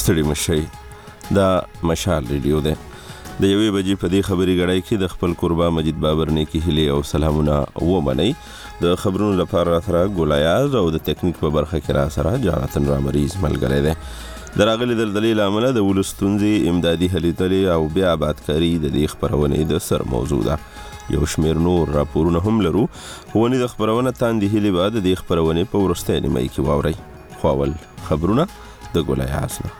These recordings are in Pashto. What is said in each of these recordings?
ستړي مشئ. دا مشال ریډیو ده. د یوې بجې په دې خبري غړای کې د خپل قربا مجید بابر نیکی هلي او سلامونه ومنئ. د خبرونو لپاره سره ګولایاز او د تکنیک په برخه کې را سره جاناتن رامریز ملګری دی. د راغلي دلدلې لامل د ولستونځي امدادي هلي تلي او بیا آبادکاری د دې خبرونې د سر موضوع ده. یو شمیر نور راپورونه هم لرو. ونې د خبرونه تاندې هلي بعد د خبرونې په ورسته نیمه کې واوري. خواول خبرونه د ګولایاز نه.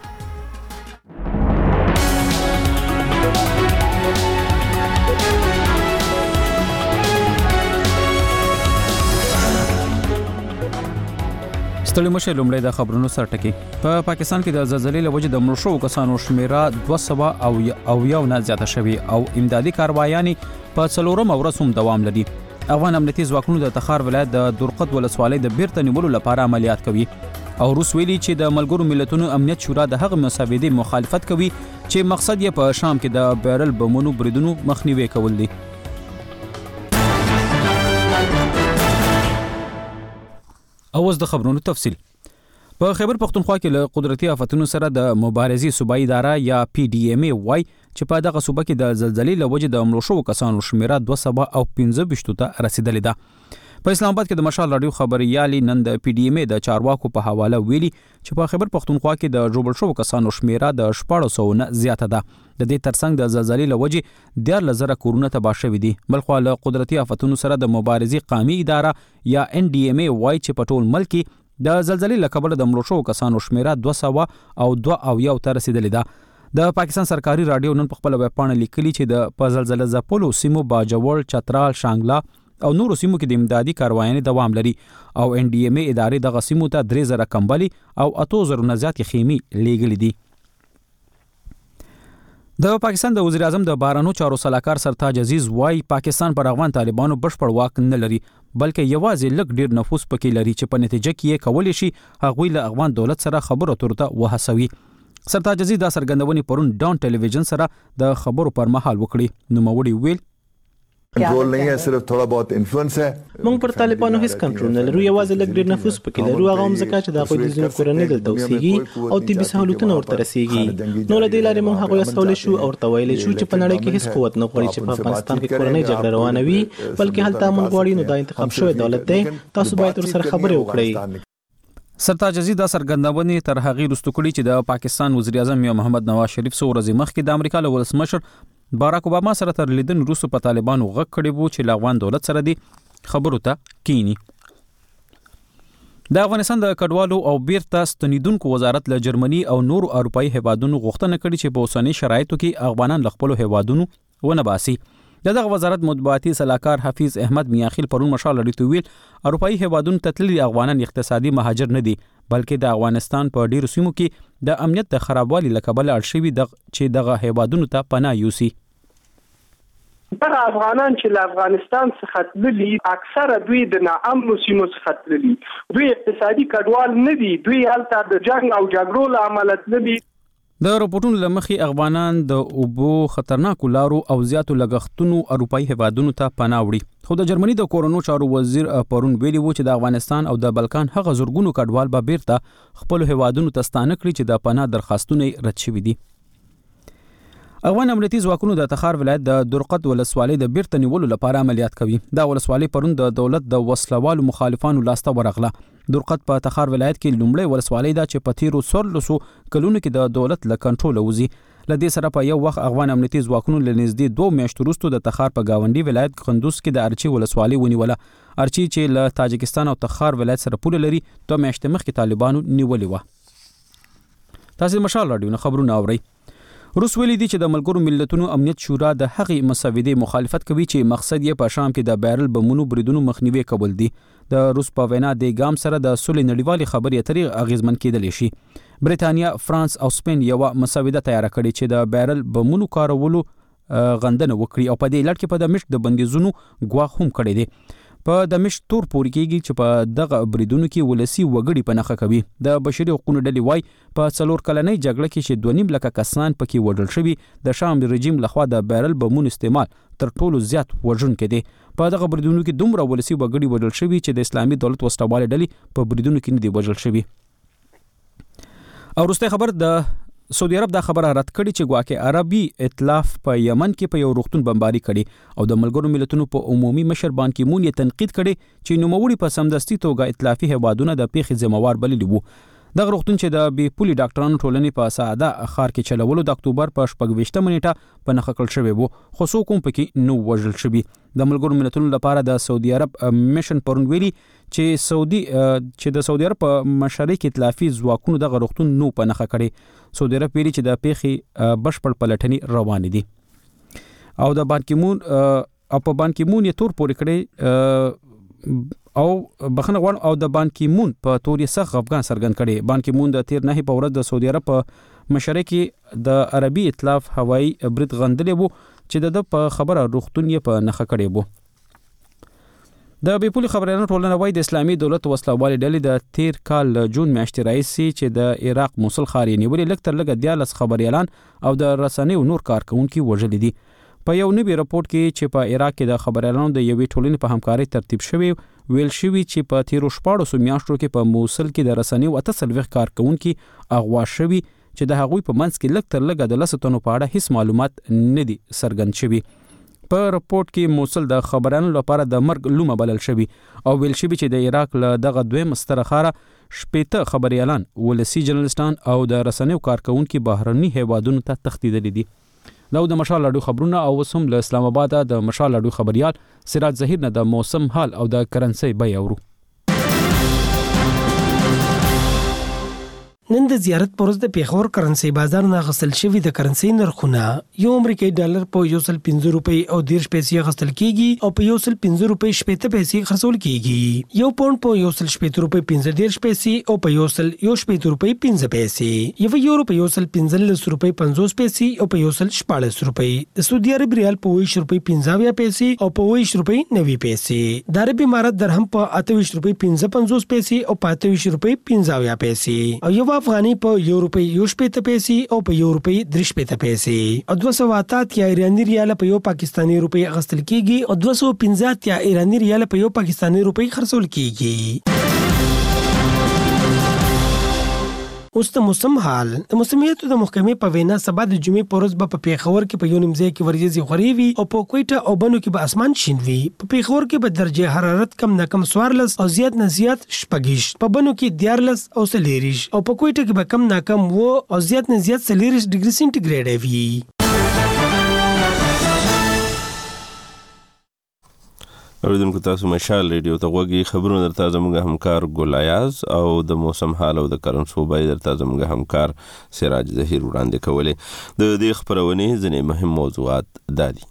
ستړي مشه لومړی د خبرونو سرټکی. په پاکستان کې د زلزلې له وجې د مړو شوو کسانو شمیره 200 نه زیاته شوې او امدادي کاروایانې په 4 ورځ هم دوام لري. افغان امنیتي ځواکونو د تخار ولایت د درقد ولسوالۍ د بیرته نیولو لپاره عملیات کوي او روس ویلي چې د ملګرو ملتونو امنیت شورا د هغه مسودې مخالفت کوي چې مقصد یې په شام کې د بیرل بمونو بریدونو مخنیوي کول دي. اوس د خبرونو تفصیل. په خیبر پختونخوا کې له قدرتي آفتونو سره د مبارزې صوبایي اداره یا PDMA وای چې په دغه صوبه کې د زلزلې له وجې د مړو شوو کسانو شمیره 215 ته رسیدلې ده. په اسلام آباد کې د مشال رادیو خبريالي نن د PDMA د چارواکو په حواله ویلي چې په خیبر پختونخوا کې د جوړ شوو کسانو شمیره د 1400 نه زیاته ده. د دې ترڅنګ د زلزلې له وجې 10000 کورونه تباه شوي دي. بلخو له قدرتي آفتونو سره د مبارزې قومي اداره یا NDMA وای چې په ټول ملک د زلزلې له کبله د مړو شوو کسانو شمیره 202 ته رسیدلې ده. د پاکستان سرکاري رادیو نن په خپل ویب پاڼه لیکلي چې د زلزلې ځپلو سیمو باجوړ، چترال، شانګلا او نورو سیمو کې د امدادي کاروایانې دوام لري او NDMA ادارې دغه سیمو ته 3000 کمبلي او 8000 نه زیات خیمې لیږلې دي. د پاکستان د وزیر اعظم د بهرنیو چارو سلاکار سرتاج عزیز وای پاکستان پر افغان طالبانو بشپړ واک نه لري بلکې یوازې لږ ډیر نفوذ پکې لري چې په نتیجه کې کولی شي هغوی له افغان دولت سره خبرو اترو ته وهڅوي. سرتاج عزیز دا څرګندونې پرون ډان ټلویزیون سره د خبرو پر مهال وکړي. نوموړي ویل کنټرول نه ہے، صرف تھوڑا بہت انفلوئنس ہے. موږ پر طالبانو هیڅ کنټرول نه لرو، یوازې لږ ډیر نفوذ پکې لرو. هغه هم ځکه چې د هغوی د ځینو کورنۍ دلته اوسېږي او طبي سهولتونه ورته رسېږي. نو له دې لارې موږ هغوی هڅولی شو او ورته ویلی شو چې په نړۍ کې هیڅ قوت نه غواړي چې په افغانستان کې کورنۍ جګړه روانه وي، بلکې هلته امن غواړي. نو دا انتخاب شوی دولت دی، تاسو باید ورسره خبرې وکړئ. سرتاج عزیز دا څرګندونې تر هغې وروسته کړي چې د پاکستان وزیر اعظم یا محمد نواز شریف څو ورځې مخکې د امریکا له ولسمشر باراک اوباما سره تر لیدنې وروسته په طالبانو غږ کړی و چې له افغان دولت سره دې خبرو ته کینی. د افغانستان د کډوالو او بیرته ستنیدونکو وزارت له جرمني او نورو اروپایي هیوادونو غوښتنه کړې چې په اوسنۍ شرایطو کې افغانان له خپلو هیوادونو ونه باسي. دغه وزارت مطبوعاتي سلاکار حفیظ احمد میاخیل پرون مشال لري ویل اروپایي هیوادونو ته تللي افغانان اقتصادي مهاجر نه دي بلکې د افغانستان په ډیرو سیمو کې د امنیت د خرابوالي له کبله اړ شوي چې دغه هیوادونو ته پناه یوسي. دغه افغانان چې له افغانستان څخه تللي اکثره دوی د ناامنو سیمو څخه تللي، دوی اقتصادي کډوال نه دي، دوی هلته د جنګ او جګړو له امله تللي. د رپورټونو له مخې افغانان د اوبو خطرناکو لارو او زیاتو لګښتونو اروپایي هیوادونو ته پناه وړي. خو د جرمني د کورونو چارو وزیر پرون ویلي و چې د افغانستان او د بلکان هغه زورګونو کډوال به بیرته خپل هیوادونو ته ستانه کړي چې د پناه درخواستونه رد شوي دي. افغان امنیتي ځواکونو د تخار ولایت د درقد ولسوالۍ د بیرته نیولو لپاره عملیات کوي. دا ولسوالۍ پرون د دولت د وسلوالو مخالفانو لاسته ورغله. درقد په تخار ولایت کې لومړی ولسوالۍ ده چې په تیرو 14 کلونو کې د دولت له کنټرول وځي. له دې سره په یو وخت افغان امنیتي ځواکونو له نږدې 2 میاشتو وروسته د تخار په گاونډي ولایت قندوز کې د ارچي ولسوالۍ ونیوله. ارچي چې له تاجکستان او تخار ولایت سره پوله لري 2 میاشتې مخکې طالبانو نیولې و. تاسو مشال رادیو نه خبرونه اورئ. روس ویلي دي چې د ملګرو ملتونو امنیت شورا د هغې مسودې مخالفت کوي چې مقصد یې په شام کې د بیرل بمونو بریدونو مخنیوي کول دي. د روس په وینا د ګام سره د سولې نړیوالې خبرې اترې اغیزمن کېدلی شي. بریتانیا، فرانس او سپین یو مسوده تیار کړې چې د بیرل بمونو کارولو غندنه وکړي او په دې لړ کې په دمشق د بندیزونو ګواښ هم کړی دی. په دمشق تور پورې کېږي چې په دغه بریدونو کې ولسی وګړي په نښه کوي. د بشري حقوقو ډلې وای په 4 کلنۍ جګړه کې چې 2.5 لکه کسان پکې وژل شوي، د شام رژیم لخوا د بیرل بمونو استعمال تر ټولو زیات وژونکی دی. په دغه بریدونو کې دومره ولسی وګړي وژل شوي چې د اسلامي دولت وسټوالې ډلې په بریدونو کې نه دي وژل شوي. او وروستی خبر د سعودي عرب دا خبره رد کړي چې ګواکې عربي ائتلاف په یمن کې په یو روغتون بمباري کړي او د ملګرو ملتونو په عمومي مشر بان کی مون یې تنقید کړي چې نوموړي په سمدستي توګه ائتلافي هیوادونه د پیښې ذمہوار بللي وو. دغه روغتون چې د بي پولي ډاکټرانو ټولنې په ساده ښار کې چلولو د اکتوبر په 28 نیټه په نښه کړل شوی وو، خو څوک هم پکې نو وژل شوي. د ملګرو ملتونو لپاره د سعودي عرب میشن پرون ویلي چې د سعودي عرب په مشرۍ کې ائتلافي ځواکونو دغه روغتون نو په نښه کړي. سعودي عرب ویلي چې د پیښې بشپړ پلټنې روانې دي او د بان کی مون یې تور پورې کړي او بخنه غواړم او د بان کی مون په تور یې سخت خفګان څرګند کړي. بان کی مون د 13 په ورځ د سعودي عرب په مشرۍ کې د عربي ائتلاف هوایي برید غندلی وو چې د په خبره روغتون یې په نښه کړی وو. د بي پولي خبريالانو ټولنه وايي د اسلامي دولت وسلوالې ډلې د 13 کال جون میاشتې راهیسې چې د عراق موصل ښار یې نیولې لږ تر لږه 14 خبريالان او د رسنیو نور کارکونکي وژلي دي. په یو نوي راپورټ کې چې په عراق کې د خبريالانو د یوې ټولنې په همکارۍ ترتیب شوی ویل شوی چې په 14 میاشتو کې په موصل کې د رسنیو 48 کارکونکي اغوا شوی چې د هغوی په منځ کې لږ تر لږه د 10 تنو په اړه هیڅ معلومات نه دي څرګند شوي. په راپورټ کې موصل د خبرانو لپاره د مرګ لومه بلل شوی او ویل شوی چې د عراق له دغه دویم ستره ښاره 18 خبريالان ولسی جرنالستان او د رسنیو کارکونکي بهرني هیوادونو ته تښتیدلي دي. دا د مشال لاډو خبرونه او وسوم له اسلام آباد د مشال لاډو خبريال سراج ظهیر نه د موسم حال او د کرنسي بیه اورو. نن د زیارت پروز د پیښور کرنسي بازار نه غسل شوی د کرنسي نرخونه یو امریکایي ډالر په 1.5 روپۍ او 10 پیسې غسل کیږي او په 1.5 روپۍ 70 پیسې خرڅول کیږي. یو پاوند په 1.5 روپۍ 15 پیسې او په 1.5 روپۍ 15 پیسې. یو یورو په 1.15 روپۍ 50 پیسې او په 1.14 روپۍ. د سعودي عرب ریال په 20 روپۍ 15 پیسې او په 20 روپۍ 90 پیسې. د عرب امارات درهم په 28 روپۍ 55 پیسې او په 28 روپۍ 50 پیسې. او یو افغاني په 1 روپۍ 70 پیسې او په 1 روپۍ 30 پیسې. او 208 یا ایرانی ریال په 1 پاکستانی روپۍ غسل کیږي او 250 یا ایرانی ریال په 1 پاکستانی روپۍ خرڅول کیږي. اوس د موسم حال د موسمیاتو د محکمې په وینا سبا د جمعې په ورځ به په پیښور کې په یو نیم ځای کې وريځې غوري وي او په کوټه او بنو کې به اسمان شین وي. په پیښور کې به درجه حرارت کم نه کم 14 او زیات نه زیات 16، په بنو کې 14 او 13 او په کوټه کې به کم نه کم 2 او زیات نه زیات 14 ډیګري سنټیګریډ وي. اوریدونکو تاسو مشال ریډیو ته غوږی خبرونه درته زموږ همکار ګلایاز او د موسم حال او د کرنسو بیه درته زموږ همکار سراج ظهیر وړاندې کولې. د دې خبرونې ځینې مهم موضوعات دادي.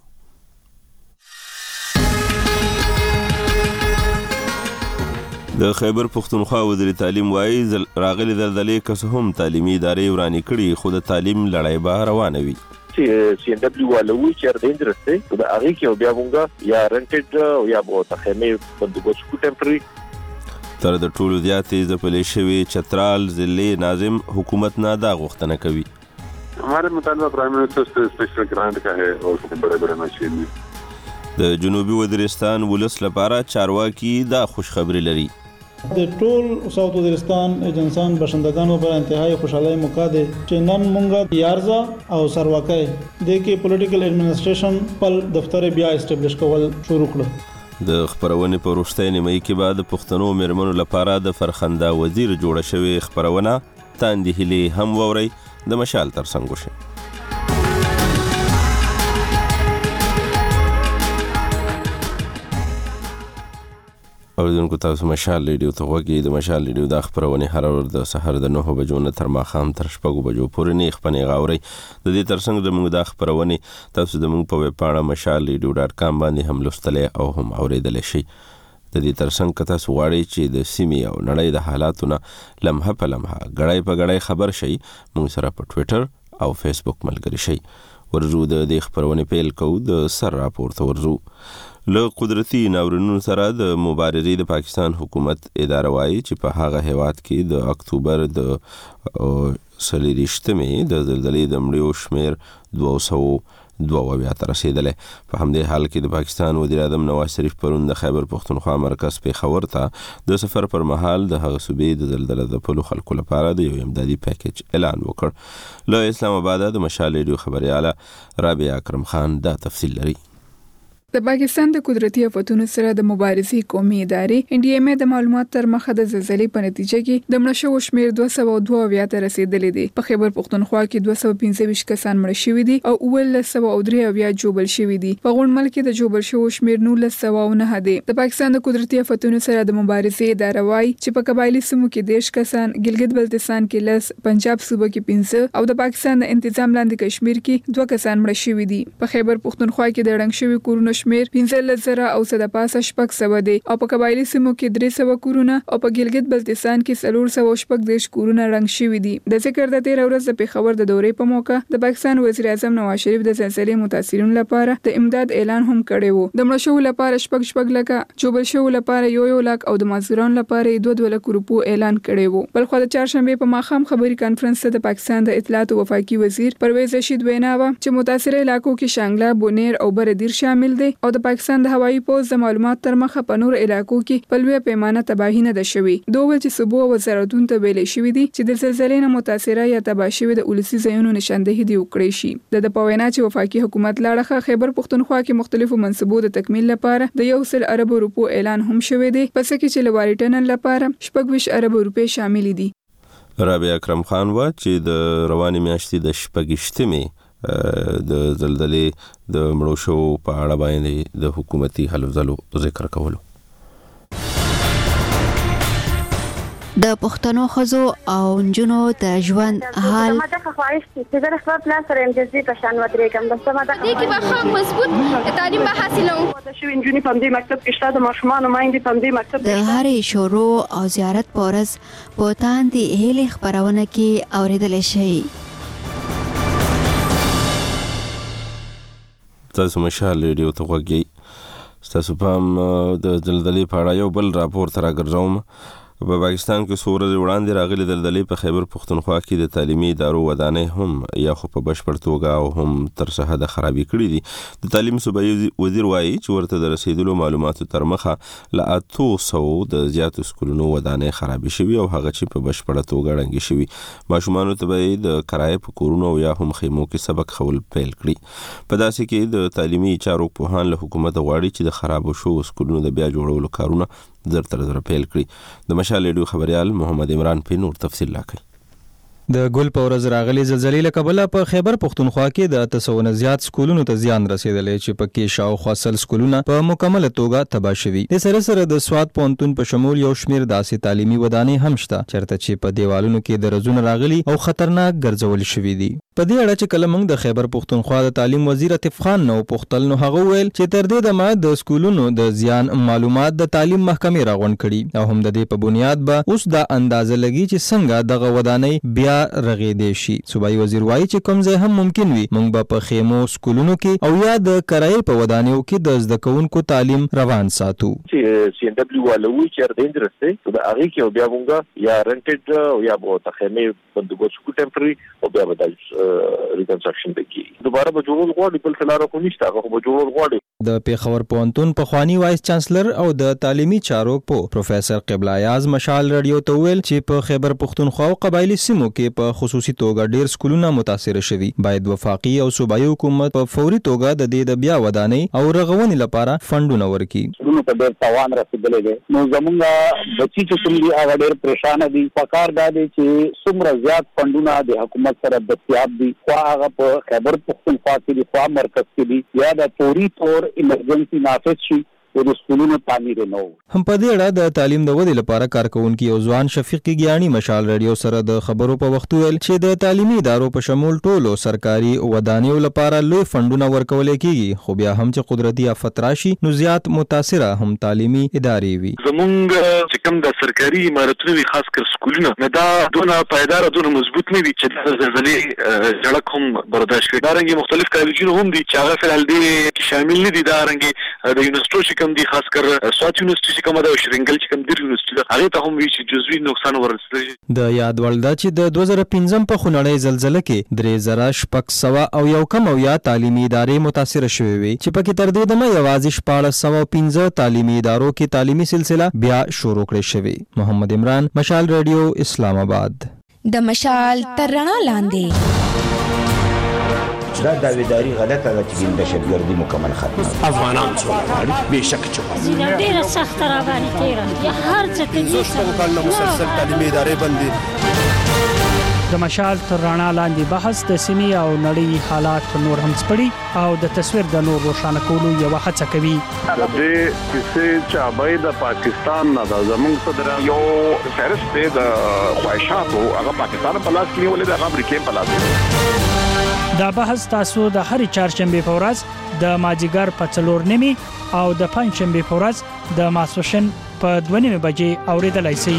د خیبر پښتونخوا وزیر تعلیم وایي راغلي زلزلې که څه هم تعلیمي ادارې ورانې کړي خو د تعلیم لړۍ به روانه وي. سی ان دبليو والو چې د انډستری د هغه کې بیا مونږه یا رنټډ یا به تخمه بندوبست کو ټمپرری تر د ټولو زیاتې ځپلې شوی چترال ضلع ناظم حکومت نه دا غوښتنه کوي. हमारे मुताबिक prime minister से स्पेशल ग्रांट का है और बड़े मशीन د جنوبي وزیرستان ولس لپاره چارواکي دا خوش خبري لري. د ټول ساوث وزیرستان ایجنسان بشندگانو پر انتهایی خوشحالي موقع ده چې نن مونږه یارزا او سرواکای د کې پولیټیکل ایڈمنسټریشن په دفتر بیا اسټابلیش کول شروع کړ. د خبرونه په وروستۍ نیمه کې بعد پښتنو میرمنو لپاره د فرخنده وزیر جوړ شوی خبرونه تاندې هلي هم ووري د مشال ترڅنګ وشه. اوریدونکو تاسو مشال ریډیو ته غوږی. د مشال ریډیو د خبرونه هر ورځ د سحر د 9 بجو نه تر ماښام تر 6 بجو پورې نه خپنه غاوري. د دې ترڅنګ د موږ د خبرونه تاسو د موږ په ویب پاڼه mashalradio.com باندې هم لوستلې او هم اوریدل شي. د دې ترڅنګ که تاسو غواړئ چې د سیمې او نړۍ د حالاتونه لمحه په لمحه غړای په غړای خبر شي موږ سره په ټوئیټر او فیسبوک ملګری شي. ورزو د دې خبرونه پیل کو د سر راپورته ورزو له قدرتي ناورینونو سره د مبارزې د پاکستان حکومت اداره وایي چې په هغه هیواد کې د اکتوبر د 23 د زلزلې د مړیو شمیر 200 22 ته رسیدلې. په همدې حال کې د پاکستان وزیر اعظم نواز شریف پرون د خیبر پختونخوا مرکز پېښور ته د سفر پر مهال د هغه صوبې د زلزلې د ځپلو خلکو لپاره د یو امدادي پیکیج اعلان وکړ. له اسلام آباد د مشال ریډیو خبرياله رابعه اکرم خان دا تفصیل لري. د پاکستان د قدرتي آفتونو سره د مبارزې قومي ادارې NDMA د معلومات تر مخه د زلزلې په نتیجه کې د مړه شوو شمېر 222 ته رسیدلی دی. په خیبر پختونخوا کې 225 کسان مړه شوي دي او 1903 جوبل شوي دي. په غونډمل کې د جوبل شوو شمېر 1909 دی. د پاکستان د قدرتي آفتونو سره د مبارزې اداره وايي چې په قبایلی سیمو کې 10 کسان، ګلګت بلتستان کې 10، پنجاب صوبه کې 15 او د پاکستان د انتظام لاندې کشمیر کې 2 کسان مړه شوي دي. په خیبر پختونخوا کې د رنګ شوي کورونو شمیر 15,000 او صدپاسه شپږ سوه دی او په قبایلی سیمو کې 300 کورونه او په ګلګت بلتستان کې 414 کورونه رنګ شوي دي. د ذکر د 13 ورځ د پېښور د دورې په موقع د پاکستان وزیر اعظم نواز شریف د زلزلې متاثرینو لپاره د امداد اعلان هم کړی و. د مړه شوو لپاره شپږ لکه، جوبل شوو لپاره 1 لک او د معذورانو لپاره 2 لک روپو اعلان کړی و. بلخو د چهارشنبه په ماښام خبري کانفرنس ته د پاکستان د اطلاعات او وفاقي وزیر پرویز رشید وینا و چې متاثر علاقو کې شانګله، بونیر او بردیر شامل دي او د پاکستان د هوایي پوز د معلومات تر مخه په نور علاقو کې په لویه پیمانه تباهي نه ده شوې. دوی چې صوبو وزارتونو ته ویلې شوې دي چې د زلزلې نه متاثره یا تباه شوې د ولسي ځایونو نشاندهي دی وکړي شي. د پوینا چې وفاقي حکومت لاړه خیبر پختونخوا کې مختلفو منصبو د تکمیل لپاره د 100 ارب روپو اعلان هم شوې دي، پس کې چې لواري ټنل لپاره 26 ارب روپې شامل دي. رابعه اکرم خان و چې د رواني میاشتې د 28 د زلزلې د مړو شوو په اړه باندې د حکومتي هلو ځلو ذکر کولو. د پښتنو ښځو او نجونو د ژوند حال ما ته خواهش چې زه خپل پلان سره امتیازي په شان ودرېږم. بس ما ته دې کې به ښه مضبوط تعلیم به حاصلوم. د شوي نجونې په دې مکتب کې شته، د ماشومانو میندې په دې مکتب د هرې شروع او زیارت په ورځ په تاندې هیلې خپرونه کې اورېدلی شي. تاسو مشال ریډیو ته غوږی. تاسو پام د زلزلې په اړه یو بل راپور ته راګرځوم. په پاکستان کې څو ورځې وړاندې راغلي زلزلې په خیبر پختونخوا کې د تعلیمي ادارو ودانۍ هم یا خو په بشپړ توګه او هم تر سرحده خرابې کړي دي. د تعلیم صوبایي وزیر وایي چې ورته د رسیدلو معلوماتو تر مخه له 800 د زیاتو سکولونو ودانۍ خرابې شوي او هغه چې په بشپړه توګه ړنګې شوي. ماشومانو ته به د کرایې په کورونو یا هم خیمو کې سبق خول پیل کړي. په داسې کې د تعلیمي چارو پوهان له حکومت غواړي چې د خرابو شوو سکولونو د بیا جوړولو کارونه زر پیل کړي. د مشال ریډیو خبريال محمد عمران په نور تفصیل راکړي. د ګل په ورځ راغلي زلزلې له کبله په خیبر پختونخوا کې د 800 نه زیات سکولونو ته زیان رسیدلی چې پکې شاوخوا 100 سکولونه په مکمله توګه تباه شوي. د سره سره د سواد پوهنتون په شمول یو شمیر داسې تعلیمي ودانۍ هم شته چېرته چې په دیوالونو کې درزونه راغلي او خطرناک ګرځول شوي دي. په دې اړه چې کله موږ د خیبر پختونخوا د تعلیم وزیر عطیف خان نو پختل نو هغه ویل چې تر دې دمه د سکولونو د زیان معلومات د تعلیم محکمې راغونډ کړي او هم د دې په بنیاد به اوس دا اندازه لګي چې څنګه دغه ودانۍ بیا رغېدې شي. صوبایي وزیر وایي چې کوم ځای هم ممکن وي موږ به په خیمو سکولونو کې او یا د کرایې په ودانیو کې د زده کوونکو تعلیم روان ساتو. چې CNW والوي چې د درسته د هغه کې بیا موږ یا رنټډ او یا به تخمه بندوبست کو ټمپرري او بیا به ریکنسټرکشن وکړي. دوباره به جوړول غواړي بل څه لاره خو نشته، هغه به جوړول غواړي. د پېښور پوهنتون پخوانی وایس چانسلر او د تعلیمي چارو په پروفیسور قبله ایاز مشال رادیو ته ویل چې په خیبر پختونخوا او قبایلی سیمو کې په خصوصي توګه ډېر سکولونه متاثر شوي. باید وفاقي او صوبایي حکومت په فوري توګه د دې د بیا ودانۍ او رغونې لپاره فندونه ورکړي. سکولونو ته ډېر تاوان رسېدلی دی. نو زمونږ بچي چې کوم دي هغه ډېر پریشانه دي. پکار دا دی چې څومره زیات فندونه د حکومت سره دستیاب دي، خو هغه په خیبر پختونخوا کې دي، خو مرکز کې دي، یا د فوري طور ایمرجنسي نافذ شي د سکولونو تعمیر نه. هم په دې اړه د تعلیم د ودې لپاره کارکونکي او ځوان شفیق ګیانی مشال رادیو سره د خبرو په وخت ویل چې د تعلیمي ادارو په شمول ټولو سرکاري ودانیو لپاره لوی فندونه ورکول کیږي، خو بیا هم چې قدرتي آفت راشي نو زیات متاثره هم تعلیمي ادارې وي. زمونږ چې کوم د سرکاري عمارتونو وي خاص کر سکولونه نه دا دونه پایدار دونه مضبوط نه وي چې د زلزلې جړک هم برداشت کړي. دا رنګ مختلف کالجونه هم دي چې هغه فعال دي شامل نه دي. دا رنګ د یونیورسيټو چې کوم دي خاص کر سوات یونیورسيټي چې کومه ده شرنګل چې کوم دی یونیورسيټي هغه ته هم وی چې جزوي نقصان ورسېږي. د یاد ولدا چې د 2015 په خونړۍ زلزلې کې 3600 او یو کم او یا تعلیمي ادارې متاثر شوې وي چې پکې تر دې دمه یوازې 1415 تعلیمي ادارو کې تعلیمي سلسله بیا شروع کړې شوې. محمد عمران، مشال ریډیو، اسلام آباد. د مشال تر رڼا لاندې دا داویداری غلطه ده چې دهشتګردي مکمل ختمه افغانان څو بهشک چوکا ډیره سخت را باندې تیره یا هر څه کې زوستو کال مسلسل تعلیمي ادارې بندي. د مشال تر رڼا لاندې بحث د سیمې او نړۍ حالات نور هم سپړي او د تصویر د نور روښانه کولو یو هڅه کوي. د دې کیسې چې ابای د پاکستان نه د زمونږ صدر یو فهرست د خواهشاتو هغه پاکستان په لاس کې نیولې د امریکا په لاس کې. دا بحث تاسو د هرې چهارشنبه په ورځ د ماجیګر په 4:30 او د پنځشنبه په ورځ د ماسوشن په 2:30 بجې اوریدلای شئ.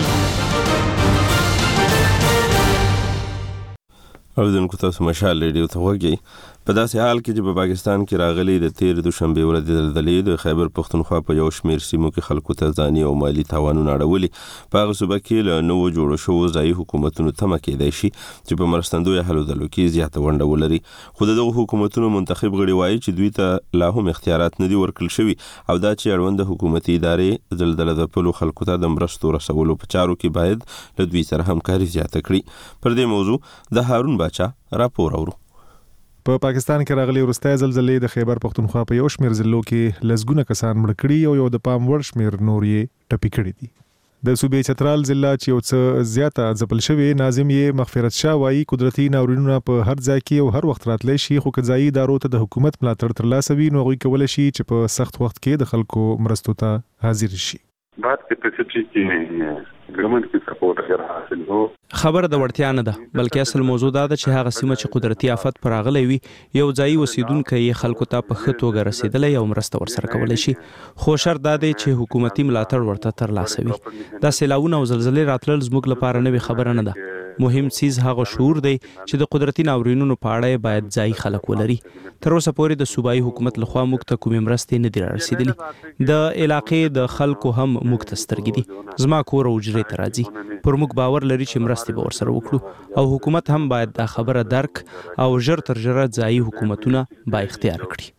اوریدونکو تاسو مشال ریډیو ته وګورئ. په داسې حال کې چې په پاکستان کې راغلي د 13 دوشنبه ورځې زلزلې د خیبر پختونخوا په یو شمېر سیمو کې خلکو ته ځاني او مالی تاوانونه اړولي. په هغه صوبه کې له نوو جوړو شوو ځایي حکومتونو تمه کېدای شي چې په مرستندویه هلو ځلو کې زیاته ونډه ولري، خو دغه حکومتونو منتخب غړي وایي چې دوی ته لا هم اختیارات نه دي ورکړل شوي او دا چې اړوند حکومتي ادارې زلزله ځپلو خلکو ته د مرستو رسولو په چارو کې باید له دوی سره همکاري زیاته کړي. پر دې موضوع د هارون باچا راپور اورو. په پاکستان کې راغلي وروستۍ زلزلې د خیبر پختونخوا په یو شمېر ضلعو کې لسګونه کسان مړ کړي او یو د پام وړ شمېر نور یې ټپي کړي دي. د صوبې چترال ضلع چې یو څه زیاته ځپل شوی ناظم یې مغفرت شاه وایي قدرتي ناورینونه په هر ځای کې او هر وخت راتلی شي، خو که ځایي ادارو ته د حکومت ملاتړ ترلاسه وي نو هغوی کولی شي چې په سخت وخت کې د خلکو مرستو ته حاضر شي. بات کیپیسټی کې ګورنمنت کی سپورټ اگر حاصل هو خبر د وړتیا نه ده، بلکې اصل موضوع دا ده چې هغه سیمه چې قدرتي آفت پر راغلی وي یو ځایي اوسیدونکي یې خلکو ته په ښه توګه رسېدلی او مرسته ورسره کولی شي، خو شرط دا دی چې حکومتي ملاتړ ورته ترلاسه وي. دا سیلاونه او زلزلې راتلل زموږ لپاره نوې خبره نه ده. مهم څیز هغه شعور دی چې د قدرتي ناورینونو په اړه باید ځایي خلک ولري. تر اوسه پورې د صوبایي حکومت لخوا موږ ته کومې مرستې نه دي رارسېدلي. د علاقې د خلکو هم موږ ته سترګې دي. زما کور او حجرې ته راځي. پر موږ باور لري چې مرستې به ورسره وکړو او حکومت هم باید دا خبره درک او ژر تر ژره ځایي حکومتونه با اختیار کړي.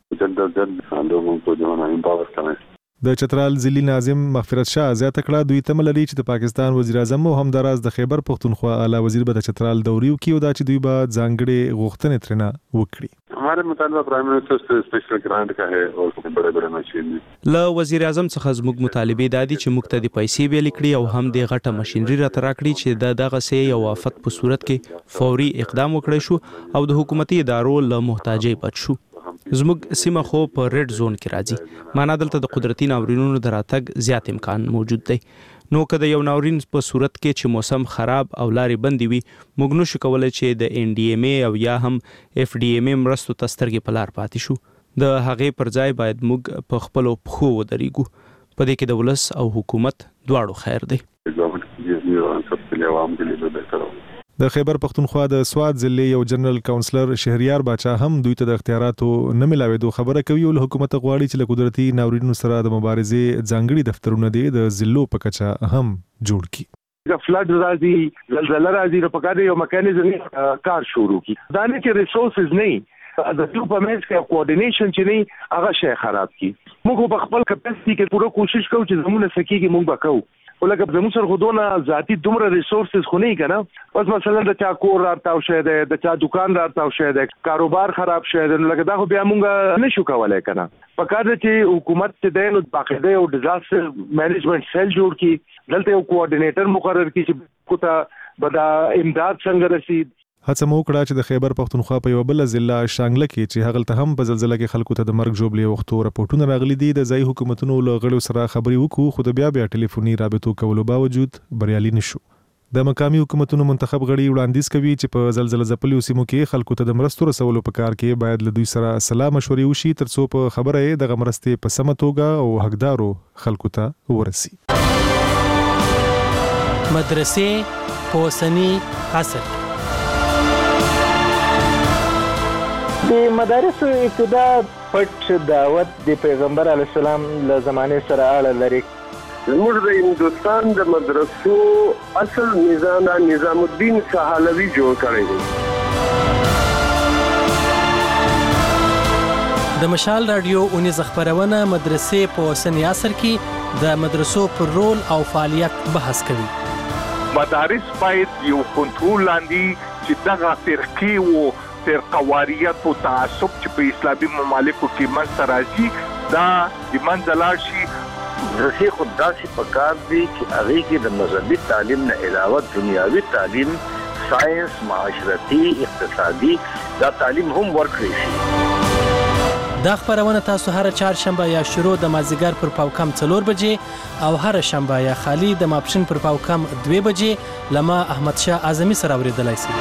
د چترال ضلعي ناظم مغفرت شاه زیاته کړه دوی تمه لري چې د پاکستان وزیر اعظم او همداراز د خیبر پختونخوا اعلی وزیر به د چترال دوري وکړي او دا چې دوی به ځانګړې غوښتنې ترېنه وکړي. हमारे मुताबिक प्राइम मिनिस्टर से स्पेशल ग्रांट का है और बड़े बड़े मशीनरी له وزیر اعظم څخه زموږ مطالبه دادي چې موږ ته د پیسې ویل کړي او هم د غټه ماشينري راته راکړي چې دغه سه یو آفت په صورت کې فوري اقدام وکړي شو او د حکومتي ادارو له محتاجۍ بچ شو. زموږ سیمه خو په ریډ زون کې راځي، معنا دلته د قدرتي ناورینونو د راتګ زیات امکان موجود دی. نو که د یو ناورین په صورت کې چې موسم خراب او لارې بندې وي موږ نشو کولی چې د NDMA او یا هم FDMA مرستو ته سترګې په لار پاتې شو. د هغې پر ځای باید موږ په خپلو پښو ودرېږو. په دې کې د ولس او حکومت دواړو خیر دی. د خیبر پختونخوا د سوات ضلع یو جنرال کاونسلر شهریار باچا هم دوی ته د اختیاراتو نه ملاوېدو خبره کوي او له حکومت غواړي چې له قدرتي ناورینونو سره د مبارزې ځانګړي دفترونه دي د ضلعو په کچه هم جوړ کړي. فلډ راځي زلزلہ راځي نو پکاره یو میکانیزم کار شروع کی دا نه چې ریسورسز نه د ټول په منځ کې کوارډینیشن چې نه هغه شی خراب کی. موږ په خپل کپاسټي کې پوره کوشش کوو چې زموږ سکیږي موږ وکړو ولکه زموږ سره خودونه ذاتی دومره ریسورسز خو نه کنه. بس مثلا د چا کور راټاو شه د چا دکان راټاو شه د کاروبار خراب شه نو لکه دا خو بیا موږ نشو کولای کنه. پکاره چې حکومت ته د نو باقاعده او ډیزاستر مینجمنت سیل جوړ کی دلته یو کوارډینیټر مقرر کی چې کوته بدا امداد څنګه رسید. هڅه مو وکړه چې د خیبر پختونخوا په یو بل ضلع شانګله کې چې هغه ته هم په زلزلہ کې خلکو ته د مرګ جوړلې وختو راپورټونه راغلي دي د ځای حکومتونو له غړو سره خبري وکړو خو د بیا ټلیفوني رابطو کولو باوجود بریالي نشو. د مقامي حکومتونو منتخب غړي وړاندیز کوي چې په زلزلہ ځپلو سیمو کې خلکو ته د مرستو رسولو په کار کې باید له دوی سره سلا مشورې وشي ترڅو په خبره یې د مرستې په سمه توګه او حقدارو خلکو ته ورسي. مدرسې په اوسني عصر د مدارسو ابتدا پټ دعوت د پیغمبر علی السلام له زمانه سره اړه لري. زموږ د هندوستان د مدرسو اصل نظام الدین سهالوی جوړ کړی دی. د مشال رادیو اونیز خبرونه مدرسې په اوسنی عصر کې د مدرسو پر رول او فعالیت بحث کوي. مدارس باید یو کنټرول لاندې چې دغه فرقې او فرقواریت او تعصب چې په اسلامي ممالکو کې منځته راځي دا د منځه لاړ شي. مدرسې خو داسې پکار دي چې هغې کې د مذهبي تعلیم نه علاوه دنیاوي تعلیم، ساینس، معاشرتي، اقتصادي دا تعلیم هم ورکړی شي. دا خبرونه تاسو هر چهارشنبه یا شروع د مازیګر پر پاوکم 4 بجې او هر شنبه یا خالی د ماپښین پر پاوکم 2 بجې لما احمد شاه اعظمي سره اوریدلای شئ.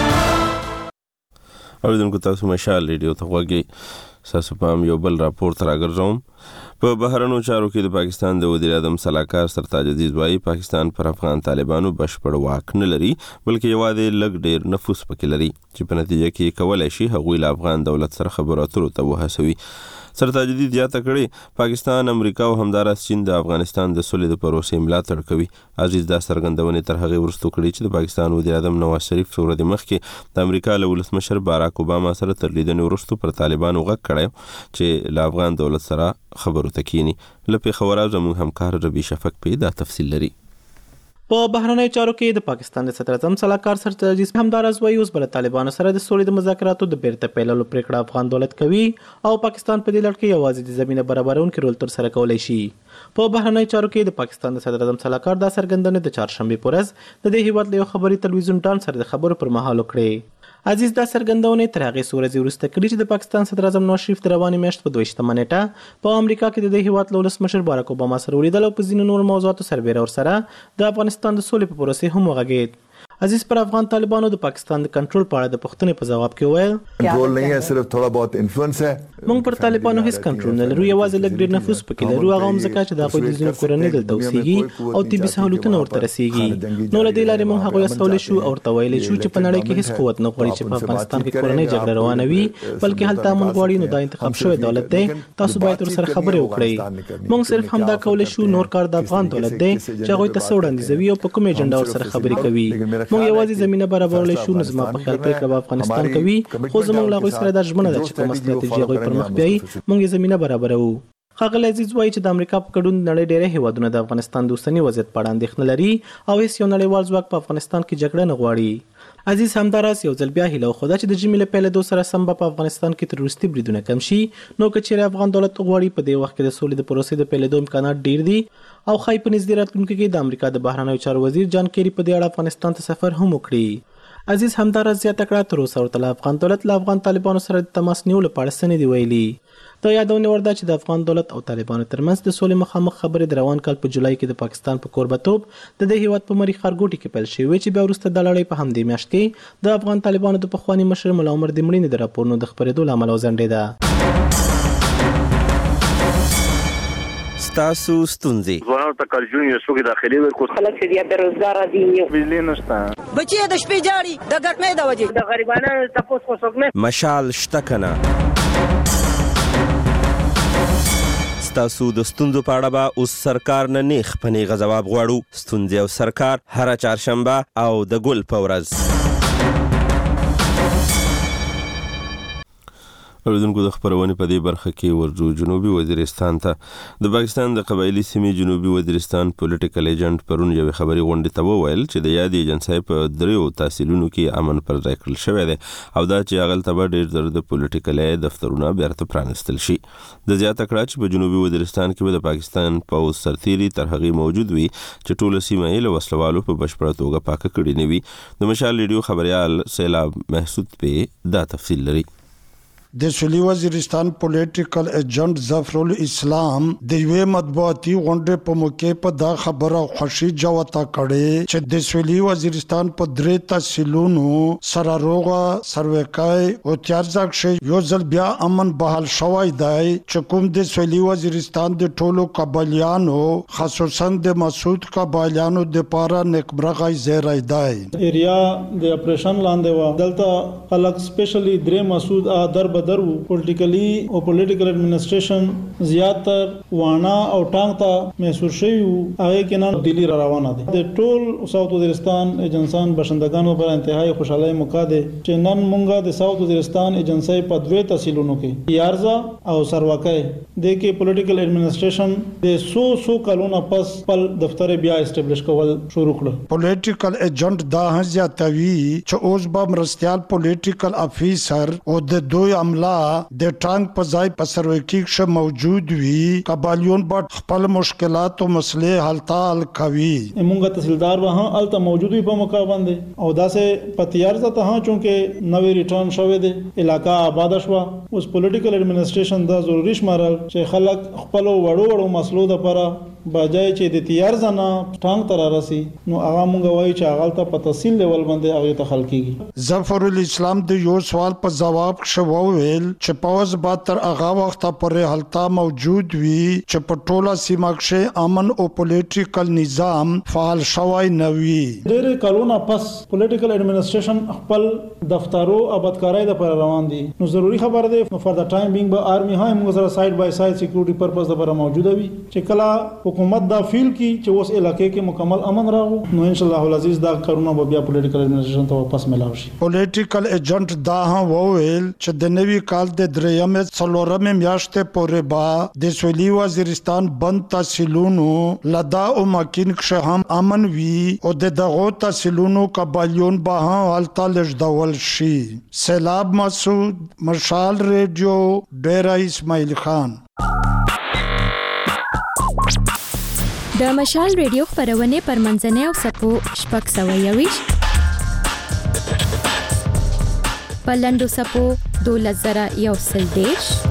اوریدونکو تاسو مشال ریډیو ته غوږی. تاسو پام یو بل راپور تر راګرځوم. په بهرنو چارو کې د پاکستان د وزیر اعظم سلاکار سرتاج عزیز وايي پاکستان پر افغان طالبانو بشپړ واک نه لري بلکې یوازې لږ ډیر نفوذ پکې لري چې په نتیجه کې کولای شي هغوی له افغان دولت سره خبرو اترو ته وهڅوي. سرتاج عزیز زیاته کړې پاکستان، امریکا او همداراز چین د افغانستان د سولې د پروسې ملاتړ کوي. عزیز دا څرګندونې تر هغې وروسته کړې چې د پاکستان وزیر اعظم نواز شریف څو ورځې مخکې د امریکا له ولسمشر باراک اوباما سره تر لیدنې وروسته پر طالبانو غږ کړی چې له افغان دولت سره خبرو ته کینی. له پېښوره زموږ همکار ربی شفق پې دا تفصیل لري. په بهرنیو چارو کې د پاکستان د صدر اعظم سلاکار سرتاج عزیز همداراز وايي اوس بل طالبانو سره د سولې د مذاکراتو د بیرته پیلولو پریکړه افغان دولت کوي او پاکستان په دې لړ کې یوازې د زمينه برابرونکو رول تر سره کولای شي. په بهرنیو چارو کې د پاکستان د صدر اعظم سلاکار دا څرګندونه د چهارشنبه په ورځ د دې هیواد له خبري تلویزیون ټان سره د خبرو پر مهال وکړي. عزیز دا څرګندونه تر هغه ورځې وروسته کړې چې د پاکستان صدر اعظم نواز شریف د روانې میاشت په 22 نیټه په امریکا کې د دې هیواد له ولسمشر باراک اوباما سره ولیدل او په ځینو نور موضوعاتو سربېره ورسره د افغانستان د سولې په پروسې هم وغږېد. عزیز پر افغان طالبانو د پاکستان د کنټرول په اړه د پوښتنې په جواب کې وویل کنټرول نه ہے صرف थोड़ा बहुत انفلوئنس ہے. موږ پر طالبانو هیڅ کنټرول نه لرو، یوازې لږ ډیر نفوذ پکې لرو. هغه هم ځکه چې د هغوی د ځینو کورنۍ دلته اوسېږي او طبي سهولتونه ورته رسېږي. نو له دې لارې موږ هغوی استولی شو او ورته ویلی شو چې په نړۍ کې هیڅ قوت نه غواړي چې په افغانستان کې کورنۍ جګړه روانه وي، بلکې هلته امن غواړي. نو دا انتخاب شوی دولت دی، تاسو باید ورسره خبرې وکړئ. موږ صرف همدا کولی شو، نور کار د افغان دولت دی چې هغوی ته څه وړاندیزوي او په کوم ایجنډا ورسره خبرې کوي. موږ یوازې زمینه برابرولای شو. نو زما په خیال پریکړه به افغانستان کوي، خو زموږ له هغوی سره دا ژمنه ده چې کومه ستراتیژي هغوی پر مخ بیایي موږ یې زمینه برابروو. ښاغلی عزیز وایي چې د امریکا په ګډون د نړۍ ډېری هیوادونه د افغانستان د اوسني وضعیت په اړه اندېښنه لري او هیڅ یو نړیوال ځواک په افغانستان کې جګړه نه غواړي. عزیز همداراز یو ځل بیا هیله وښوده چې د ژمي له پیلېدو سره سم به په افغانستان کې تروریستي بریدونه کم شي. نو که چیرې افغان دولت غواړي په دې وخت کې د سولې د پروسې د پیلېدو امکانات ډېر دي او ښایي په نږدې راتلونکي کې د امریکا د بهرنیو چارو وزیر جان کیری په دې اړه افغانستان ته سفر هم وکړي. عزیز همداراز زیاته کړه تر اوسه ورته افغان دولت له افغان طالبانو سره د تماس نیولو په اړه څه نه دي ویلي. دا یادونه ورده چې د افغان دولت او طالبانو ترمنځ د سولې مخامخ خبرې د روان کال په جولای کې د پاکستان په کوربتوب د دې هیواد په مری ښارګوټي کې پیل شوې چې بیا وروسته د لړۍ په همدې میاشت کې د افغان طالبانو د پخواني مشر ملا عمر د مړینې د راپورونو د خبرېدو له امله وځنډېده. ستاسو ستونزې ځوانانو ته کارجون یو څوک داخلي ورکو خلک چې بیا بیروزګار دي، بجلی نشته، بچي د شپې جاړي د ګټمې د وجې د غریبانو تاسو کو څوک نه مشال شته کنه. ستاسو د ستونزو په اړه به اوس سرکار نه نیخ په نیغه ځواب غواړو. ستونزې او سرکار هره چهارشنبه او د ګل په ورځ. اوریدونکو د خبرونې په دې برخه کې ورځو جنوبي وزیرستان ته. د پاکستان د قبایلي سیمې جنوبي وزیرستان پولیټیکل ایجنټ پرون یوې خبري غونډې ته وویل چې د یادې ایجنسۍ په 3 تحصیلونو کې امن پر ځای کړل شوی دی او دا چې هغلته به ډېر زر د پولیټیکل دفترونه بیرته پرانستل شي. د زیاته کړه چې په جنوبي وزیرستان کې به د پاکستان پوځ سرتیري تر هغې موجود وي چې ټوله سیمه یې له وسلوالو په بشپړه توګه پاکه کړې نه وي. د مشال ریډیو خبریال سیلاب محسود پې دا تفصیل لري. د سویلي وزیرستان پولیټیکل ایجنټ ظفر الاسلام د یوې مطبوعاتي غونډې په موقع په دا خبره خوشي جوته کړې چې د سویلي وزیرستان په 3 تحصیلونو سره روغه سروکای او تیارځک شي یو ځل بیا امن بحال شوی دی چې کوم د سویلي وزیرستان د ټولو قبایلیانو خصوصا د مسعود قبایلیانو د پاره نیکمرغه زیری دی. ایریا د اپریشن لاندې و دلته خلک سپیشلی 3 مسعود در بدر وو پولیټیکلی او پولیټیکل ایڈمنسټریشن زیاتر وانا او ټانګ ته محسوس شوی وو هغه کې نه دلی روانه دي د ټول ساوث وزیرستان ایجنسان باشندگانو پر انتهایی خوشاله موقع ده چې نن مونږه د ساوث وزیرستان ایجنسی په دوه تحصیلونو کې یارزا او سروکای د کې پولیټیکل ایڈمنسټریشن د 100 کلونو پس خپل دفتر بیا اسټابلیش کول شروع کړ. پولیټیکل ایجنټ دا ځاتوي چې اوس به مرستيال پولیټیکل افیسر او د دوی عمله د ټانګ په ځای په سروکي کې موجود وي قبالیون به خپل مشکلات او مسلې حل تال کوي. مونږه تحصیلدار به هم الته موجود وي په موقع باندې او داسې پتیارزه ته ها چونکه نوې ریټرن شوه دي علاقہ آباد شوه اوس پولیټیکل ایڈمنسټریشن دا ضروري شمارل چې خلک خپل وړو مسلو د لپاره بجای چې د تیار زنه ټانګ تر راسي نو هغه مونږ وایي چې هغه ته په تفصیل لیول باندې هغه ته خل کیږي. ظفر الاسلام د یو سوال په جواب شو ویل چې پاوز با تر هغه وخت پورې حالت موجود وي چې په ټوله سیمه کې امن او پولیټیکل نظام فعال شوی نه وي. ډېر کلونه پس پولیټیکل ایڈمنسټریشن خپل دفترو آبادکارۍ د پر روان دي نو ضروری خبر ده نو فار د ټایم بینګ به آرمی هاي موږ سره سایډ بای سایډ سکیورټي پرپز لپاره موجوده وي چې کله حکومت دا فیل کی چې اوس علاقې کې مکمل امن راغو نو ان شاء الله العزیز دا کارونه به بیا پولیټیکل ایڈمنسټریشن ته واپس ملاو شي. پولیټیکل ایجنټ دا وویل چې د نوي کال د درېمې څلورمې میاشتې پورې با د سویلي وزیرستان بند تحصیلونو لدا او مکین کې هم امن وي او د دغه تحصیلونو قبالیون به هم حالت لږدول شي. سیلاب مسعود مشال ریډیو ډیرا اسماعیل خان. د مشال ریډیو خبرونه پر منځنۍ او سپو شپږ سوه یویش په لنډو سپو 12,130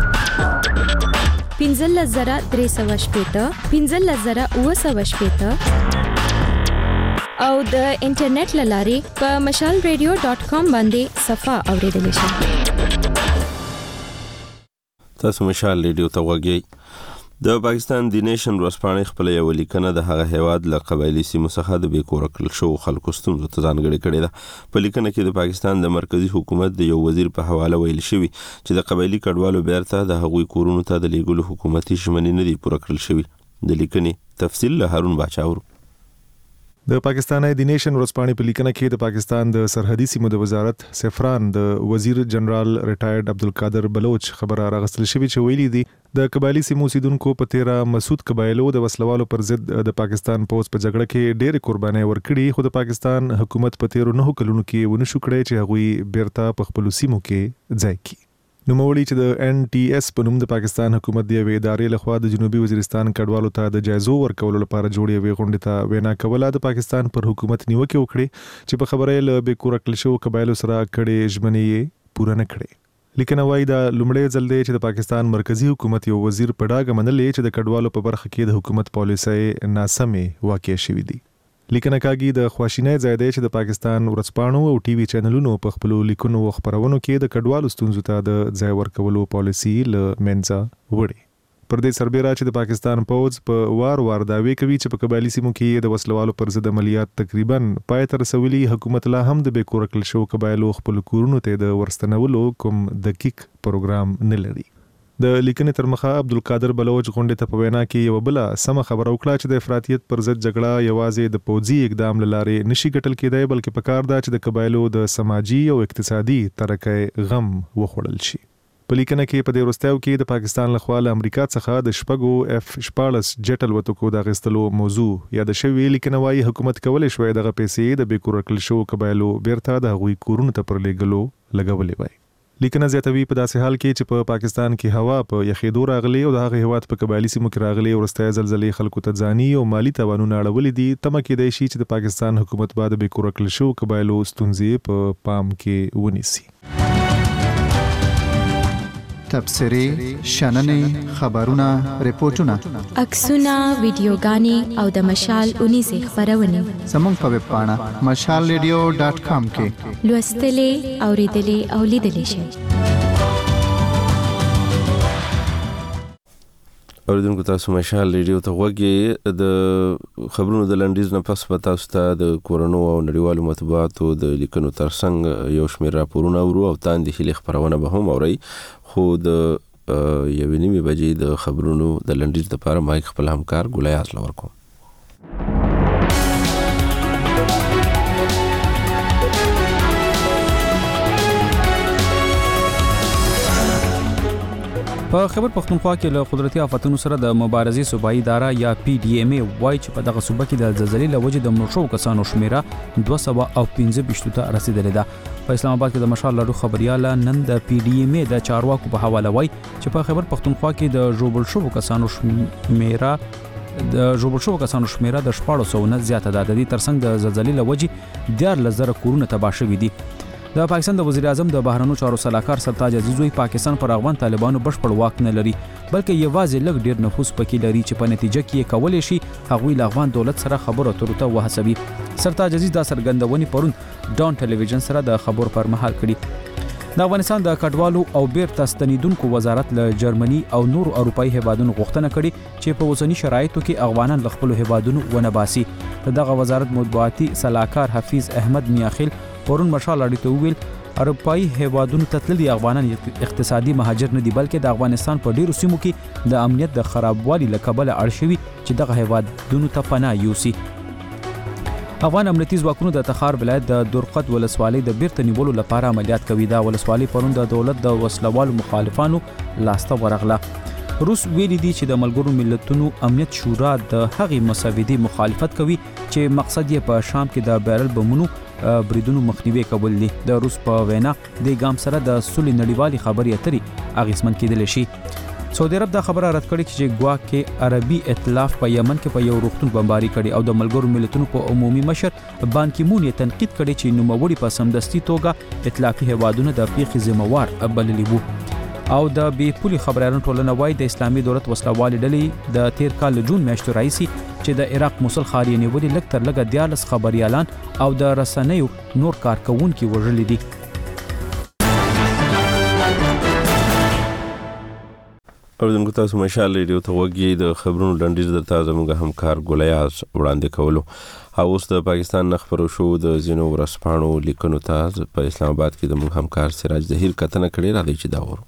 15,380 15,980 او د انټرنیټ لارې په mashalradio.com باندې صفه اوریدل شي. تاسو مشال ریډیو ته وګورئ. د پاکستان د نیشن ورځپاڼې خپل یو لیکنه د هغه هیواد له قبایلی سیمو څخه د بیکور کړل شو خلکو ستونزو ته ځانګړې کړې ده. په لیکنه کې د پاکستان د مرکزی حکومت د یو وزیر په حواله ویل شوی چې د قبایلی کډوالو بیرته د هغوی کورونو ته د لیږلو حکومتي ژمنې نه دي پوره کړل شوی. د لیکنې تفصیل له هارون باچاور. د پاکستان د نیشن ورځپاڼې په لیکنه کې د پاکستان د سرحدي سیمو د وزارت سفران د وزیر جنرال ریټایرډ عبدالقادر بلوچ خبره راغستل شوې چې ویلي دي د قبایلی سیمو اوسیدونکو په تیرا مسعود قبایلو د وسلوالو پر ضد د پاکستان پوز په جګړه کې ډېر قربانۍ ورکړي خو د پاکستان حکومت په تیرو 9 کلونو کې ونه شو کړی چې هغوی بیرته په خپل سیمو کې ځای کړي. نوموړي چې د NTS په نوم د پاکستان حکومت دی وی ادارې لخوا د جنوبي وزیرستان کډوالو ته د جایزو ورکولو لپاره جوړې وی غونډې ته وینا کوله د پاکستان پر حکومت نیوکه وکړي چې په خبره له بیکور کړل شو قبایلو سره کړي ژمنې پوره نه کړي. لیکنه وايي دا لومړی ځل دی چې د پاکستان مرکزی حکومت یو وزیر په ډاګه منلې چې د کډوالو په برخه کې د حکومت پالیسۍ ناسمې واقع شوې دي. لیکنه کاږي د خواشینۍ ځای دی چې د پاکستان ورځپاڼو او ټي وي چینلونو په خپل لیکونو او خبرونو کې د کډوالو ستونزو ته د ځای ورکولو پالیسي له منځه وړي. پر دې سربېره چې د پاکستان پوز په وار دعوی کوي چې په قبایلی سیمو کې د وسلوالو پر ضد عملیات تقریبا پای ته رسولي حکومت لا هم د بیکور کړل شو قبایلو خپل کورونو ته د ورستنولو کوم دقیق پروګرام نه لري. د لیکنې تر مخه عبدالقادر بلوچ غونډې ته په وینا کې یو بل سم خبره وکړه چې د افراطیت پر ضد جګړه یوازې د پوځي اقدام لارې نشي ګټل کېدای بلکې پکار ده چې د قبایلو د سماجی او اقتصادي ترقۍ غم وخوړل شي. په لیکنه کې په دې وروستیو کې د پاکستان لخوا له امریکا څخه د شپږو F-14 جټ الوتکو د اخیستلو موضوع یاد شوې. لیکنه وايي حکومت کولی شوی دغه پیسې د بیکور کړل شو قبایلو بیرته د هغوی کورونو ته پر لېږلو لګولې وای. لیکنه زیاتوي په داسې حال کې چې په پاکستان کې هوا په یخېدو راغلي او د هغه هیواد په قبایلی سیمو کې راغلي ورستۍ زلزلې خلکو ته ځاني او مالی تاوانونه اړولې دي. تمه کېدای شي چې د پاکستان حکومت بعد به بیکور کړل شو قبایلو ستونزې په پام کې ونیسي. تبصرې، شننې، خبرونه، ریپورتونه، عکسونه، ویډیوګانې او د مشال 19 خبرونه زموږ په ویب پاڼه mashalradio.com کې لوستلې، اوریدلې او لیدلې شئ. اوریدونکو تاسو مشال ریډیو ته وګورئ. د خبرونو د لنډیز نه پس پتا ستاسو د کورونو او نړیوالو مطبوعاتو د لیکنو ترڅنګ یو شمېر راپورونه ورو او تاندې هلي خبرونه به هم اوري. خو د یوې نیمې بجې د خبرونو د لنډیز لپاره مایک خپل همکار ګولیاز لور کوم. په خیبر پختونخوا کې له قدرتي آفتونو سره د مبارزې صوبایي اداره یا PDMA وایي چې په دغه صوبه کې د زلزلې له وجې د مړ شوو کسانو شمیره 215 ته رسیدلې ده. په اسلام آباد کې د مشال لاډو خبرياله نن د PDMA د چارواکو په حواله وایي چې په خیبر پختونخوا کې د ژوبل شوو کسانو شمیره د 1400 نه زیاته ده. د دې ترڅنګ د زلزلې له وجې 14000 کورونه تباه شوي دي. د پاکستان د وزیر اعظم د بهرنیو چارو سلاکار سرتاج عزیز وی پاکستان پر افغان طالبانو بشپړ واک نه لري بلکې یوازې لږ ډیر نفوذ پکې لري چې په نتیجه کې کولای شي هغوی له افغان دولت سره خبرو اترو ته وهڅوي. سرتاج عزیز دا څرګندونې پرون ډان ټلویزیون سره د خبرو پر مهال کړي. د افغانستان د کډوالو او بیرته ستنیدونکو وزارت له جرمني او نور اروپאי هیوادونو غوښتنه کړې چې په اوسنی شرایطو کې افغانان له خپل هیوادونو ونه باسي. دغه وزارت مطبوعاتي سلاکار حفیظ احمد میاخیل پرون مشال اړیته ویل اروپאי هیوادونو ته تللي افغانان اقتصادي مهاجر نه دي بلکې د افغانستان په ډیرو سیمو کې د امنیت د خرابوالي له کبله اړ شوي چې دغه هیوادونو ته پناه یوسي. افغان امنیتي ځواکونو د تخار ولایت د درقد ولسوالۍ د بیرته نیولو لپاره عملیات کوي. دا ولسوالۍ پرون د دولت د وسلوالو مخالفانو لاسته ورغله. روس ویلي دي چې د ملګرو ملتونو امنیت شورا د هغې مسودې مخالفت کوي چې مقصد یې په شام کې د بیرل بمونو بریدونو مخنیوي کول دي. د روس په وینا د ګام سره د سولې نړیوالې خبرې اترې اغیزمن کېدلی شي. سعودي عرب دا خبره رد کړې چې ګواکې عربي ائتلاف په یمن کې په یو روغتون بمباري کړي او د ملګرو ملتونو په عمومي مشر بان کی مون یې تنقید کړي چې نوموړي په سمدستي توګه ائتلافي هیوادونه د پیښې ذمہوار بللي وو. او د بې پولي خبريالانو ټولنه وایي د اسلامي دولت وسلوالې ډلې د تیر کال جون میاشتې راهیسې چې د عراق موصل ښار یې نیولي لږ تر لږه 14 خبريالان او د رسنیو نور کارکونکي وژلي دي. اوریدونکو تاسو مشال ریډیو ته وګورئ. د خبرونو لنډیز درته زموږ همکار ګولیاز وړاندې کولو. اوس د پاکستان نخبرو شو د زینو ورسپانو لیکنو ته په اسلام آباد کې د موږ همکار سراج ظهیر کتنه کړې را دی چې دا ورو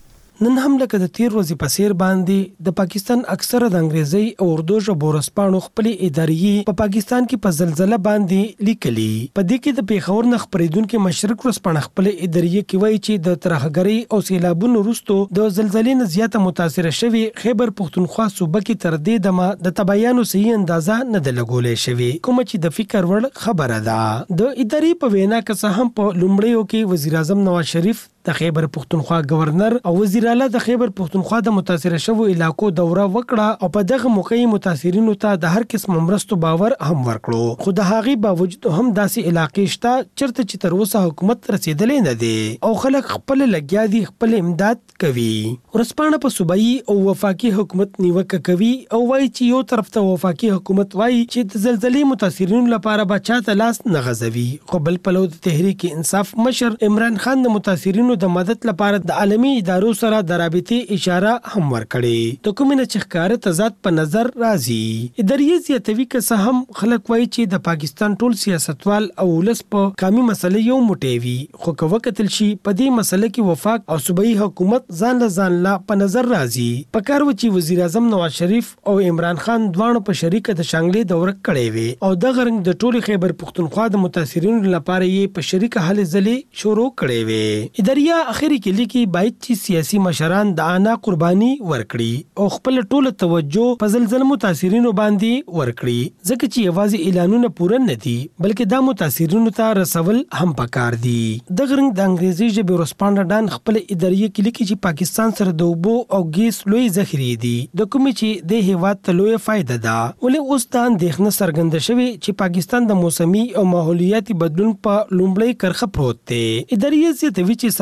نن هم لکه د تیر ورځې په سیر باندې د پاکستان اکثره د انګریزي او اردو ژبو ورسپانو خپل ادارې په پاکستان کې په زلزلہ باندې لیکلي. په دې کې د پیښور نه خبرېدونکو مشرق ورسپانه خپل ادارې کې وایي چې د ترهګرۍ او سیلابونو وروسته د زلزلې نه زیاته متاثر شوی خیبر پختونخوا صوبه کې تر دې دمه د تبعیانو صحیح اندازه نه د لګولې شوی کوم چې د فکر وړ خبره ده. د ادارې په وینا کې هم په لومړیو کې وزیر اعظم نواز شریف د خیبر پختونخوا گورنر او وزیر اعلی د خیبر پختونخوا د متاثر شوو علاقو دوره وکړه او په دغه موقع متاثرینو ته د هر قسم مرستو باور هم ورکړو. خو د هغې باوجود هم داسې علاقې شته چرته چې تر اوسه حکومت رسیدلې نه دی او خلک خپل لګیا دي خپل امداد کوي. ورسپانه په صوبایي او وفاقي حکومت نیوکه کوي او وایي چې یو طرف ته وفاقي حکومت وایي چې د زلزلې متاثرینو لپاره به چاته لاس نه غځوي خو بل پلو د تحریک انصاف مشر عمران خان د متاثرینو د مدد لپاره د عالمي ادارو سره د رابطې اشاره هم ورکړې. د کومه چې ښکار تضاد په نظر راځي. ادارې زیاتوي که هم خلک وایي چې د پاکستان ټول سیاستوال او ولس په قومي مسلې یو موټی وي خو که وکتل شي په دې مسله کې وفاق او صوبایي حکومت ځان له په نظر راځي. په کار و چې وزیر اعظم نواز شریف او عمران خان دواړو په شریکه د شانګلې دوره کړې وي او د غرنګ د ټول خیبر پختونخوا د متاثرینو لپاره یې په شریکه هلې ځلې شروع کړې وي. ادارې اخري کې لیکي باید چې سیاسي مشران د انا قرباني ورکړي او خپل ټول توجه په زلزلې متاثرینو باندې ورکړي ځکه چې یوازې اعلانونه پوره نه دي بلکې دا متاثرینو ته رسول هم پکار دي. د غرنګ د انګریزي ژبې ورسپانډان خپل ادارې کې لیکي چې پاکستان سره د اوبو او ګیس لوی ذخیرې دي د کومې چې د هیواد ته لوی فائدہ ده. ولې اوس دا اندېښنه څرګنده شوې چې پاکستان د موسمي او ماحولیاتي بدلون په لومړۍ کرښه پروت دی. ادارې زیاتوي چې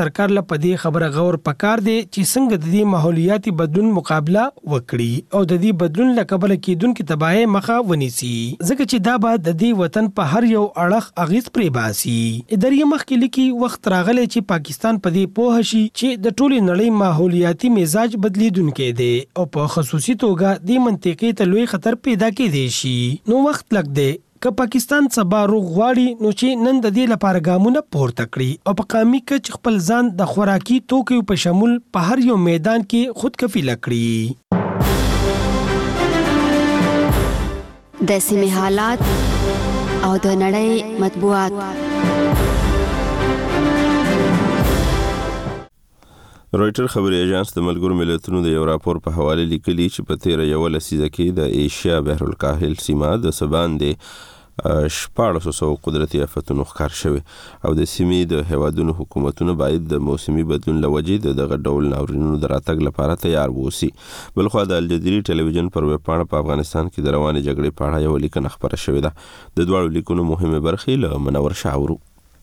سرکار له پدې خبره غور پکار دی چې څنګه د دې ماحولیاتي بدلون مقابله وکړي او د دې بدلون له کبله کېدونکو تباہي مخه ونیسي، ځکه چې دا به د دې وطن په هر یو اړخ اغیز پرې باسي. ادارې مخکې لیکي وخت راغلی چې پاکستان په دې پوه شي چې د ټولې نړۍ ماحولیاتي مزاج بدلیدونکی دی او په خصوصي توګه دې منطقې ته لوی خطر پیدا کېدی شي. نو وخت لږ دی که پاکستان سبا روغ غواړي نو چې نن د دې لپاره ګامونه پورته کړي او په قومي کچ خپل ځان د خوراکي توکو په شمول په هر یو میدان کې خودکفیله کړي. د سیمې حالات او د نړۍ مطبوعات. رويټر خبري اژانس د ملګرو ملتونو د یو راپور په حواله لیکلي چې په تیر یو لسیزه کې د ایشیا بحر الکاهل سیمه د سباندې 1400 قدرتي آفتونو ښکار شوي او د سیمې د هیوادونو حکومتونو باید د موسمي بدلون له وجې دغه ډول ناورینونو د راتګ لپاره تیار ووسي. بلخوا د الجزیرې ټلویزیون پر ویبپاڼه په افغانستان کې د روانې جګړې په اړه یو لیکنه خپره شوې ده. د دواړو لیکنو مهمه برخې له منور شاورو.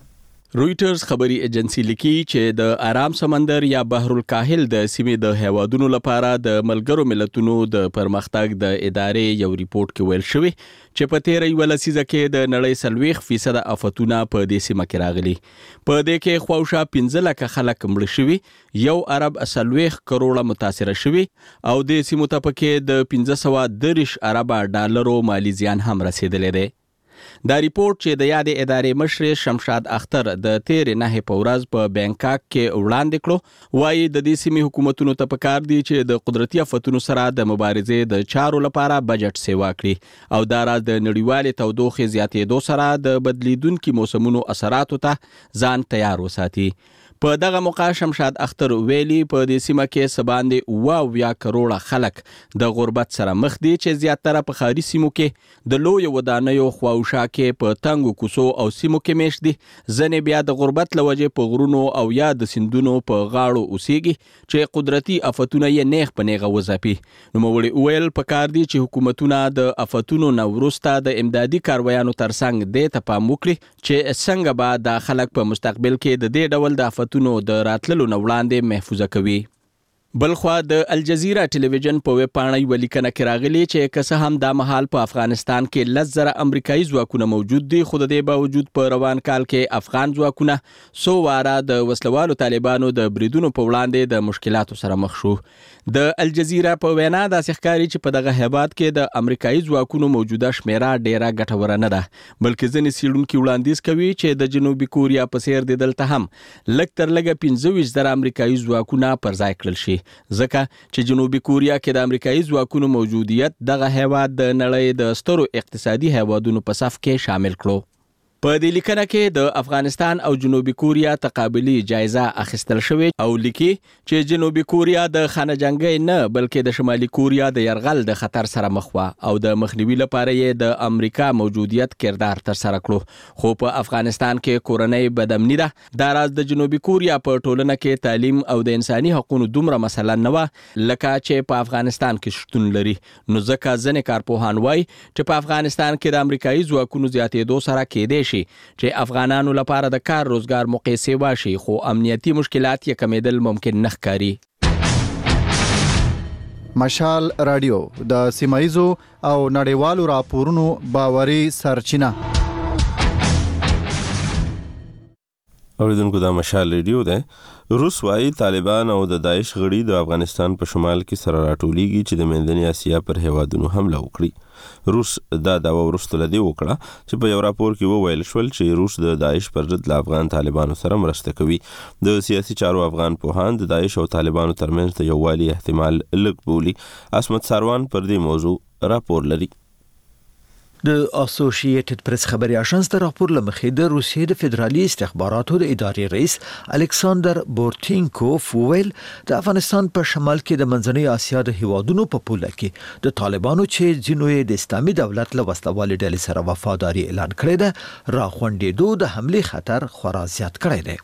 رويټرز خبري ایجنسی لیکي چې د آرام سمندر یا بحر الکاهل د سیمې د هیوادونو لپاره د ملګرو ملتونو د پرمختګ د ادارې یو ریپورت کې ویل شوی چې په تیر یو لسیزه کې د نړۍ 40% آفتونه په دې سیمه کې راغلي. په دې کې خواوشا 15 لک خلک مړ شوي، یو ارب 40 کروڑه متاثر شوي او د سیمو ته پکې د 1530 ارب ډالرو مالی زیان هم رسیدلی دی. دا ریپورت چې د یادې ادارې مشر شمشاد اختر د تیر نه په ورځ په بانکاک کې وړاندې کړو، وایي د دې سیمې حکومتونو ته پکار دي چې د قدرتي آفتونو سره د مبارزې د چارو لپاره بجټ سیوا کړي او دا راز د نړیوالې تودوخې زیاتېدو سره د بدلیدونکو موسمونو اثراتو ته ځان تیار وساتي. په دغه موقع شمشاد اختر ویلي په دې سیمه کې سباندې 20 کروڑه خلک د غربت سره مخ دي چې زیاتره په ښاري سیمو کې د لویو ودانیو خواوشا کې په تنګو کوڅو او سیمو کې میشت دي، ځنې بیا د غربت له وجې په غرونو او یا د سیندونو په غاړو اوسېږي چې قدرتي آفتونه یې نیغ په نیغه وځپي. نوموړي وویل پکار دي چې حکومتونه د آفتونو نه وروسته د امدادي کاروایانو ترڅنګ دې ته پام وکړي چې څنګه به دا خلک په مستقبل کې د دې ډول د آفتونو د راتللو نه وړاندې محفوظه کوي. بلخوا د الجزیره ټلویزیون په ویبپاڼه یو لیکنه کې راغلي چې که څه هم دا مهال په افغانستان کې 10,000 امریکایي ځواکونه موجود دي، خو د دې باوجود په روان کال کې افغان ځواکونه څو واره د وسلوالو طالبانو د بریدونو په وړاندې د مشکلاتو سره مخ شو. د الجزیره په وینا داسې ښکاري چې په دغه هیواد کې د امریکایي ځواکونو موجوده شمیره ډیره ګټوره نه ده، بلکې ځینې څېړونکي وړاندیز کوي چې د جنوبي کوریا په څیر د دلته هم لږ تر لږه 25,000 امریکایي ځواکونه پر ځای کړل شي، ځکه چې جنوبي کوریا کې د امریکایي ځواکونو موجودیت دغه هیواد د نړۍ د سترو اقتصادي هیوادونو په صف کې شامل کړو. په دې لیکنه کې د افغانستان او جنوبي کوریا تقابلي جایزه اخیستل شوې او لیکي چې جنوبي کوریا د خانه جنګي نه بلکې د شمالي کوریا د يرغل د خطر سره مخ و او د مخنیوي لپاره یې د امریکا موجودیت کردار تر سره کړو، خو په افغانستان کې کورنۍ بدامني ده. دا راز د جنوبي کوریا په ټولنه کې تعلیم او د انساني حقوقو دومره مسله نه و لکه چې په افغانستان کې شتون لري. نو ځکه ځنې کارپوهان وایي چې په افغانستان کې د امریکایي ځواکونو زیاتېدو سره کېدای چې افغانانو لپاره د کار روزګار موقع سیوا شي، خو امنیتي مشکلات یې کمیدل ممکن نه ښکاري. مشال رادیو د سیمایزو او نړیوالو راپورونو باوري سرچینه. اوریدونکو دا مشال ریډیو ده. روس وايي طالبان او د داعش غړي د افغانستان په شمال کې سره راټولېږي چې د منځنۍ اسیا پر هیوادونو حمله وکړي. روس دا داوا وروسته لدی وکړه چې په یو راپور کې وویل شول چې روس د داعش پر ضد له افغان طالبانو سره مرسته کوي. د سیاسي چارو افغان پوهان د داعش او طالبانو ترمنځ د یووالي احتمال لږ بولي. اسمت ساروان پر دې موضوع راپور لري. د اسوسییټډ پریس خبري اژانس د راپور لمخې د روسیې د فدرالي استخباراتو د ادارې رئیس الکساندر بورتینکوف وویل د افغانستان په شمال کې د منځنۍ اسیا د هیوادونو په پوله کې د طالبانو چې ځینو یې د اسلامي دولت له وسلوالې ډلې سره وفاداري اعلان کړې ده راخوندېدو د حمله خطر خورا زیات کړی دی.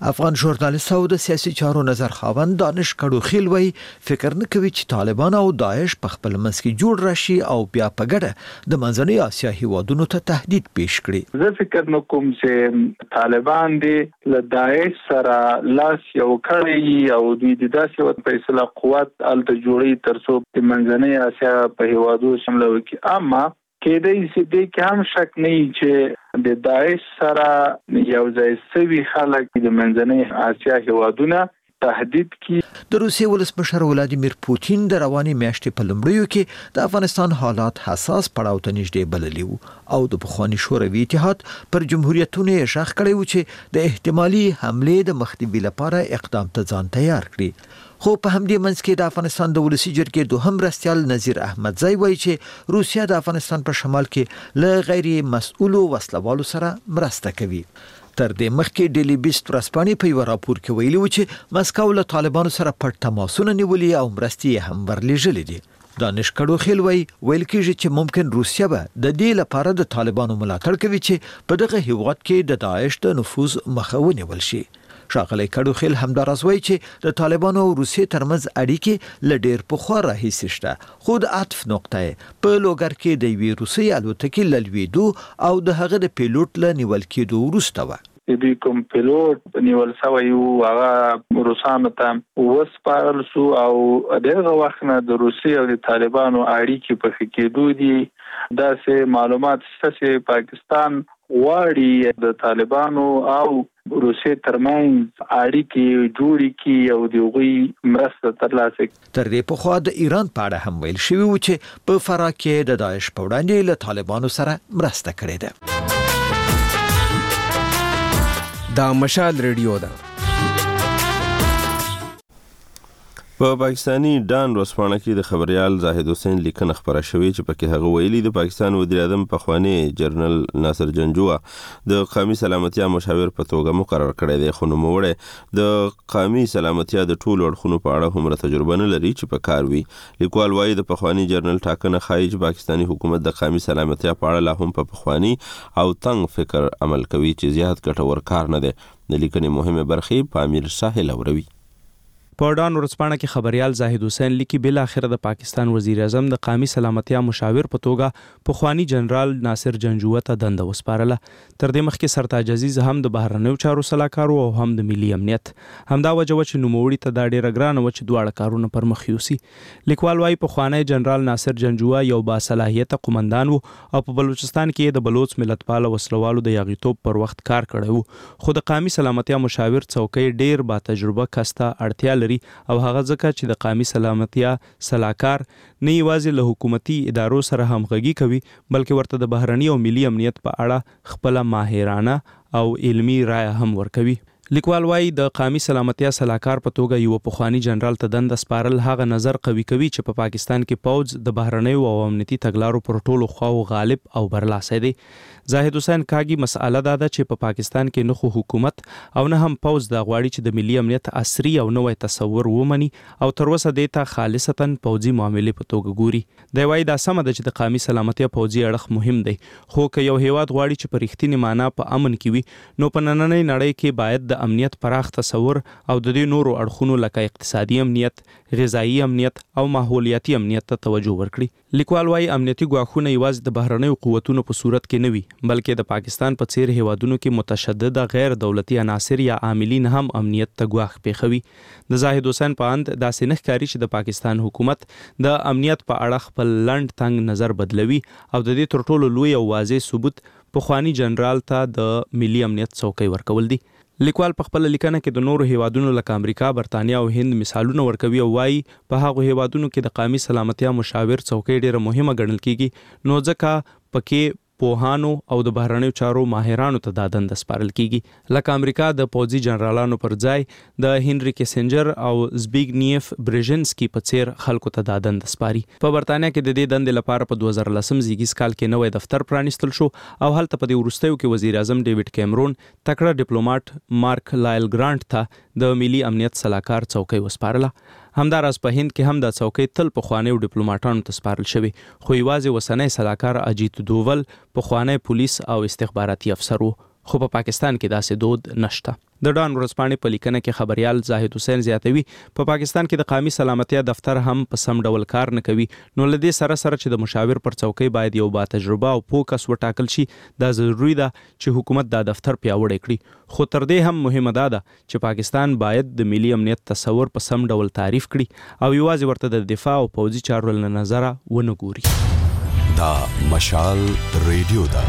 افغان ژورنالیست او د سیاسي چارو نظر خاوند دانش کډوخیل وای فکر نه کوي چې طالبان او داعش په خپل منځ کې جوړ راشي او بیا په ګډه د منځنۍ اسیا هیوادونو ته تهدید پیش کړي. زه فکر نه کوم چې طالبان دي له داعش سره لاس یو کړی او دوی د داسې فیصله قوت الته جوړي ترڅو د منځنۍ اسیا په هیوادو شامل وکړي. اما کېدای شي دې کې هم شک نه چې د داعش سره یو ځای سوي خلک د منځنۍ اسیا هیوادونه تهدید کی. د روسیې ولسمشر ولادیمیر پوتین د رواني میاشتې په لومړیو کې د افغانستان حالات حساس پړاو ته نږدې بللی وو او د پخواني شوروي اتحاد پر جمهوریتونو یې شاخ کړی و چې د احتمالي حملې د مخنیوي لپاره اقدام ته ځان تیار کړي. خو په همدې منځ کې د افغانستان د ولسی جرګې دوهم مرستیال نذیر احمدزی وایي چې روسیا د افغانستان په شمال کې له غیر مسؤلو وسلوالو سره مرسته کوي. تر دې مخکې ډیلی بیست ورځپاڼې په یو راپور کې ویلي و چې مسکو له طالبانو سره پټ تماسونه نیولي او مرستې هم ورلېږلې دي. دانش کډوخیل ویل کېږي چې ممکن روسیا به د دې لپاره د طالبانو ملاتړ کوي چې په دغه هیواد کې د داعش د نفوذ مخه ونیول شي. ښاغلی کډوخیل همداراز وایي چې د طالبانو او روسیې ترمنځ اړیکې له ډېر پخوا راهیسې شته، خو د عطف نقطه یې په لوګر کې د یوې روسۍ الوتکې له لوېدو او د هغه د پیلوټ له نیول کېدو وروسته وه. دوی کوم پیلوټ نیول شوی و هغه روسانو ته وسپارل شو او دغه وخت نه د روسیې او د طالبانو اړیکې په ښه کېدو دي. داسې معلومات شته چې پاکستان غواړي د طالبانو او روسیې ترمنځ اړیکې جوړې کړي او د هغوی مرسته ترلاسه کړي. تر دې پخوا د ایران په اړه هم ویل شوي و چې په فراه کې د داعش په وړاندې له طالبانو سره مرسته کړې ده. دا مشال ریډیو ده. په پاکستانی ډان ورځپاڼه کې د خبريال زاهد حسین لیکنه خبره شوې چې پکې هغه ویلي د پاکستان وزیر اعظم پخوانی جنرال ناصر جنجوه د قومي سلامتیا مشاور په توګه مقرر کړی دی، خو نوموړی د قومي سلامتیا د ټولو اړخونو په اړه هم تجربه نه لري چې په کار وي. لیکوال وایي د پخوانی جنرال ټاکنه ښایي چې پاکستانی حکومت د قومي سلامتیا په اړه لا هم په پخوانی او تنګ فکر عمل کوي چې زیات ګټور کار نه دی. د لیکنې مهمه برخې په امیر ساحل اوروي. په ډان ورځپاڼه کې خبريال زاهد حسین لیکي بل اخر د پاکستان وزیر اعظم د قومي سلامتیا مشاور په توګه پخوانی جنرال ناصر جنجوه ته دنده وسپارله. تر دې مخکې سرتاج عزیز هم د بهرنیو چارو سلاکار او هم د ملي امنیت. همدا وجه و چې نوموړي ته دا ډیره ګرانه و چې دواړه کارونه پر مخ یوسي. لیکوال وايي پخوانی جنرال ناصر جنجوه یو باصلاحیت قومندان و او په بلوچستان کې د بلوچ ملتپال وسلوالو د یاغیتوب پر وخت کار کړی و، خو د قومي سلامتیا مشاور څوکۍ ډیر با تجربه کسته اړتیا لري او هغه ځکه چې د قومي سلامتیا سلاکار نه یوازې له حکومتي ادارو سره همغږي کوي بلکې ورته د بهرني او ملي امنیت په اړه خپل ماهرانه او علمی رائے هم ورکوي. لیکوال وايي د قومي سلامتیا سلاکار په توګه یو پخوانی جنرال ته دنده سپارل هغه نظر قوي کوي چې په پاکستان کې پوز د بهرنیو او امنیتي تګلارو پر ټولو خواو غالب او برلاسه دی. زاهد حسین کاږي مسأله دا ده چې په پاکستان کې نه خو حکومت او نه هم پوز د غواړي چې د ملي امنیت عصري او نوې تصور ومني او تر اوسه دیتا خالصتا پوزي معاملې په توګه ګوري. دی وايي دا سمه ده چې د قومي سلامتیا پوزي اړخ مهم دی، خو که یو هیواد غواړي چې په رښتینې معنا په امن کې وي نو په نننۍ نړۍ کې باید د امنیت پراخ تصور او د دې نورو اړخونو لکه اقتصادي امنیت، غذایی امنیت او ماحولیاتي امنیت ته توجه ورکړي. لیکوال وايي امنیتي ګواښونه یوازې د بهرنیو قوتونو په صورت کې نه وي بلکې د پاکستان په څیر هیوادونو کې متشدد غیر دولتي عناصر یا عاملین هم امنیت ته ګواښ پیښوي. د زاهد حسین په اند داسې نه ښکاري چې د پاکستان حکومت د امنیت په اړه خپل لنډ تنګ نظر بدلوي او د دې تر ټولو لوی او واضح ثبوت پخوانی جنرال ته د ملي امنیت څوکۍ ورکول دي. لیکوال په خپل لیکنه کې د نورو هیوادونو لکه امریکا، برتانیا او هند مثالونه ورکوي او وايي په هغو هیوادونو کې د قومي سلامتیا مشاور څوکۍ ډیره مهمه ګڼل کیږي نو ځکه پکې پوهانو او د بهرنیو چارو ماهرانو ته دا دنده سپارل کیږي. لکه امریکا د پوځي جنرالانو پر ځای د هنري کیسنجر او زبیګنیف بریژنسکي په څیر خلکو ته دا دنده سپاري. په برتانیا کې د دې دندې لپاره په 2010 زیږیز کال کې نوې دفتر پرانیستل شو او هلته په دې وروستیو کې وزیر اعظم ډیوډ کیمرون تکړه ډیپلوماټ مارک لایل ګرانټ ته د ملي امنیت سلاکار څوکۍ وسپارله. همداراز په هند کې هم د څوکۍ تل پخوانیو ډیپلوماټانو ته سپارل شوی، خو یوازې وسنۍ سلاکار اجیت دوول پخوانی پولیس او استخباراتي افسر و. خو په پاکستان کې داسې دود نشته. د ډان ورځپاڼې په لیکنه کې خبريال زاهد حسین زیاتوي په پاکستان کې د قومي سلامتیا دفتر هم په سم ډول کار نه کوي. نو لدې سره چې د مشاور پر څوکۍ باید یو با تجربه او فوکس وټاکل شي. دا ضروری ده چې حکومت دا دفتر پیاوړی کړي. خو تر دې هم مهمه ده چې پاکستان باید د ملي امنیت تصور په سم ډول تعریف کړي او یوازې ورته د دفاع او پوځي چارو له نظره ونه ګوري. دا مشال ریډیو ده.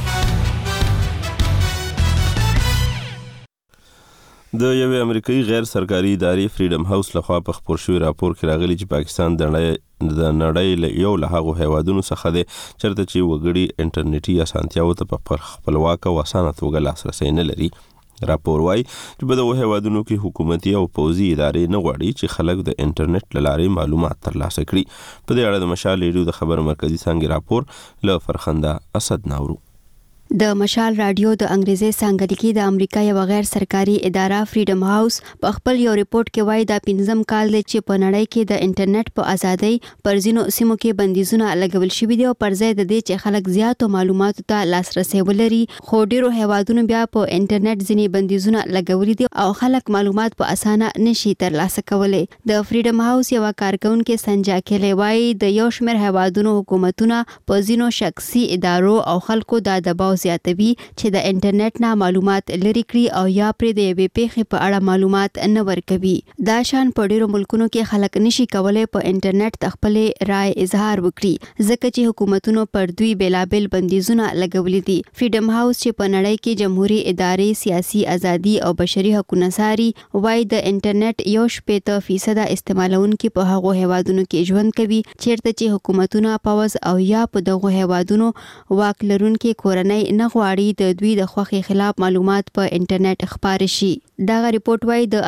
د یوې امریکایي غیر سرکاري ادارې فریډم هاوس لخوا په خپور شوی راپور کې راغلی چې پاکستان د نړۍ یو له هغو هیوادونو څخه دی چېرته چې وګړي انټرنیټي اسانتیاوو ته په خپلواکه او اسانه توګه لاسرسی نه لري. راپور وايي چې په دغو هیوادونو کې حکومتي او پوځي ادارې نه غواړي چې خلک د انټرنیټ له لارې معلومات ترلاسه کړي. په دې اړه د مشال ریډیو د خبر مرکزي څانګې راپور له فرخنده اسد ناورو. د مشال رادیو د انګریزي څانګه کې د امریکا یو غیر سرکاري اداره فریډم هاوس په خپل یو ریپورت کې وایي دا 5م کال دی چې په نړۍ کې د انټرنیټ په ازادۍ پر ځینو سیمو کې بندیزونه لګول شوي دي او پر ځای د دې چې خلک زیاتو معلوماتو ته لاسرسی ولري خو ډیرو هیوادونو بیا په انټرنیټ ځینې بندیزونه لګولي دي او خلک معلومات په اسانه نشي ترلاسه کولی. د فریډم هاوس یو کارکونکو سنجا کلی وایي د یو شمېر هیوادونو حکومتونه په ځینو شخصي ادارو او خلکو د دباو زیاتوي چې د انټرنیټ نه معلومات لري کړي او یا پرې د یوې پیښې په اړه معلومات نه ورکوي. دا شان په ډیرو ملکونو کې خلک نشي کولای په انټرنیټ د خپل رائے اظهار وکړي ځکه چې حکومتونو پر دوی بیلابل بندیزونه لګولي دي. فریډم هاوس چې په نړۍ کې جمهوریت ادارې سیاسي ازادي او بشري حقوقو ساري وایي د انټرنیټ 80% استعمالونکو په هغو هیوادونو کې ژوند کوي چیرته چې حکومتونه پوز او یا په دغه هیوادونو واک لرونکو کورنۍ نه غواړي د دوی د خوښۍ خلاف معلومات په انټرنیټ خپاره شي. دا ریپورت وايي د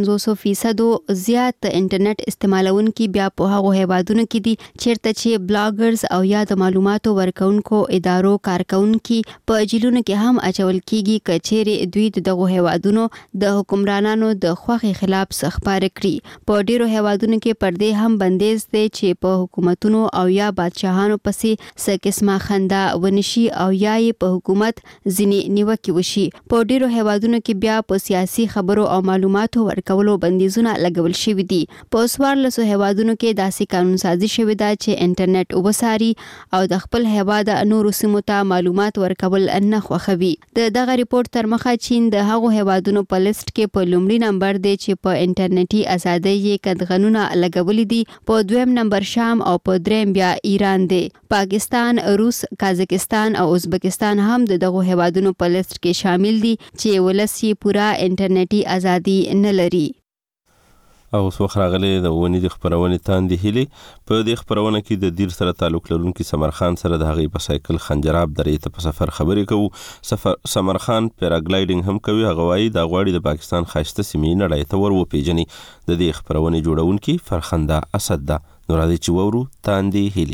58% زیات انټرنیټ استعمالونکو بیا په هغو هیوادونو کې دي چیرته چې بلاګرز او یا د معلوماتو ورکونکو ادارو کارکونکو په جیلونو کې هم اچول کیږي کچېره دوی دغه هیوادونو د حکمرانانو د خوښۍ خلاف خپاره کړي. په ډیرو هیوادونو کې پردې هم بندیز دي چې په حکومتونو او یا بادشاهانو پسې څه قسمه خندا ونشي او یا په حکومت ځینې نیوکې وشي. په ډیرو هیوادونو کې بیا په سیاسي خبرو او معلوماتو ورکولو بندیزونه لګول شوي دي. په 14 هیوادونو کې داسې قانون سازي شوې ده چې انټرنیټ وبساري او د خپل هیواد نورو سیمو ته معلومات ورکول نه خوښوي. دغه ریپورت تر مخه چین د هغو هیوادونو په لیست کې په لومړي نمبر دی چې په انټرنیټي ازادۍ یې قدغنونه لګولي دي. په دویم نمبر شام او په دریم بیا ایران دی. پاکستان، روس، قازقستان او ازبکستان هم دغه هیوادونو په لیست کې شامل دي چې ولسی پورا انټرنیټي ازادي نه لري. او څو خراغلي د ونی د خبرونې تاندې هلي په دې خبرونه کې د دیر سره تعلق لرونکي سمرخان سره د هغې په سایکل خنجراب درې ته په سفر خبرې کوو. سمرخان پیراګلایډینګ هم کوي. هغه وایي دا غواړي د پاکستان ښایسته سیمې نړۍ ته ور وپیژني. د دې خبرونې جوړونکي فرخنده اسد ده. نو راځئ چې وورو تاندې هلي.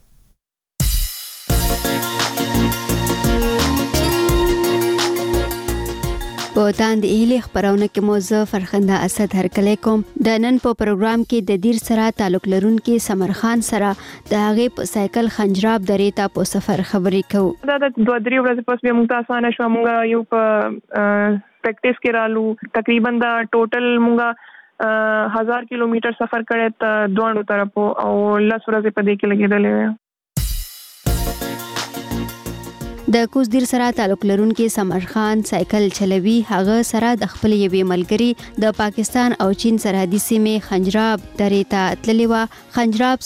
په تاندې هلي خبرونه کې مو زه فرخنده اسد هرکلی کوم. د نن په پروګرام کې د دیر سره تعلق لرونکي سمرخان سره د هغې په سایکل خنجراب درې ته په سفر خبرې کوو. دا د 2-3 ورځې پس بیا موږ ته اسانه شوه. موږ یو په پریکټیس کې رالو. تقریبا دا ټوټل موږ 1000 کیلومتر سفر کړی ته دوانو طرفو او 10 ورځې په دې کې لګېدلې وې. د کوز دیر سره تعلق لرونکي سمرخان سایکل چلوي. هغه سره د خپل یوې ملګري د پاکستان او چین سرحدي سیمې خنجراب درې ته تللې وه. خنجراب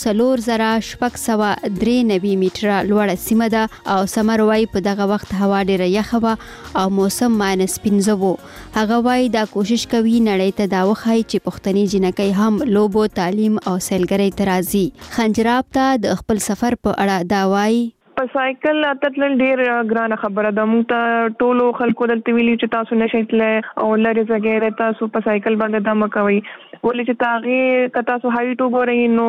4693 میټره لوړه سیمه ده او سمر وایي په دغه وخت هوا ډېره یخه وه او موسم -15 و. هغه وایي دا کوشش کوي نړۍ ته دا وښایي چې پښتني جنکۍ هم لوبو، تعلیم او سیلګرۍ ته راځي. خنجراب ته د خپل سفر په اړه دا وایي په سایکل اتل ډیر ګرانه خبره ده. موږ ته ټولو خلکو دلته ویلي چې تاسو نشئ تللی او لرې ځای تاسو په سایکل باندې دمه کوئ. ولې چې هغې که تاسو هایټ وګورئ نو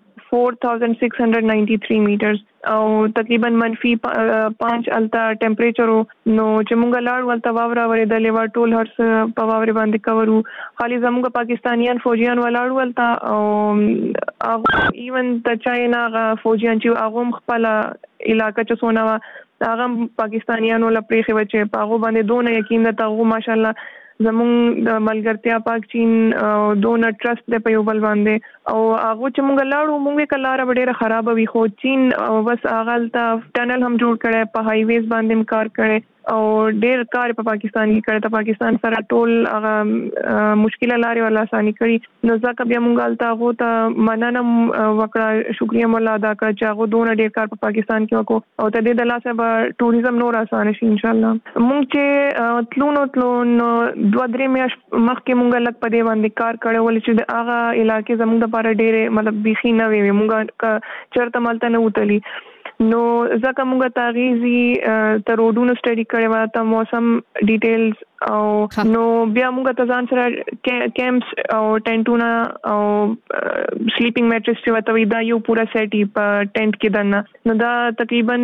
4693 میټرز او تقریبا -5 الته ټمپریچر نو چې مونږ لاړو الته واوره ورېدلې وه. ټول هر څه په واورې باندې کور وو. خالي زموږ پاکستانیان فوجیان ولاړو الته او هغه ایون د چاینا هغه فوجیان چې هغه هم خپله علاقه چې څونه وه هغه پاکستانیانو لپاره خو چې پاغو باندې دونه یقین ده هغه ماشاءالله زمون د ملګرتیا پاک چین دونه ټرست د په یو بل باندې او هغه چې مونږ لاړو مونږه کلاره ډیره خراب وي خو چین بس هغه ته ټنل هم جوړ کړي په هاي ویز باندې کار کړي او ډیر کار په پاکستان کې کړي ته پاکستان سره ټول هغه مشکل لاري ولا اساني کړي نو ځکه بیا مونږ هغه ته مننه وکړه شکریا مولا ادا کړ چې هغه دونه ډیر کار په پاکستان کې وکړو او ته دې د لاسه به ټوریزم نور اسانه شي ان شاء الله مونږ چې تلونو 2-3 میاشت مخکې مونږ لږ په دې باندې کار کړو ول چې هغه علاقې زموږ د لپاره ډېر مطلب بيخي نه وي مونږ چرته مالته نه وتلی نو ځکه مونږ تاغيزي تر روډونو سټډي کړو ته موسم ډیټیلز او نو بیا مونږ ته ځان سره کیمپس او ټینټونه او سلیپینګ میټرس چې وته دا یو پورا سیټ په ټینټ کې دنه نو دا تقریبا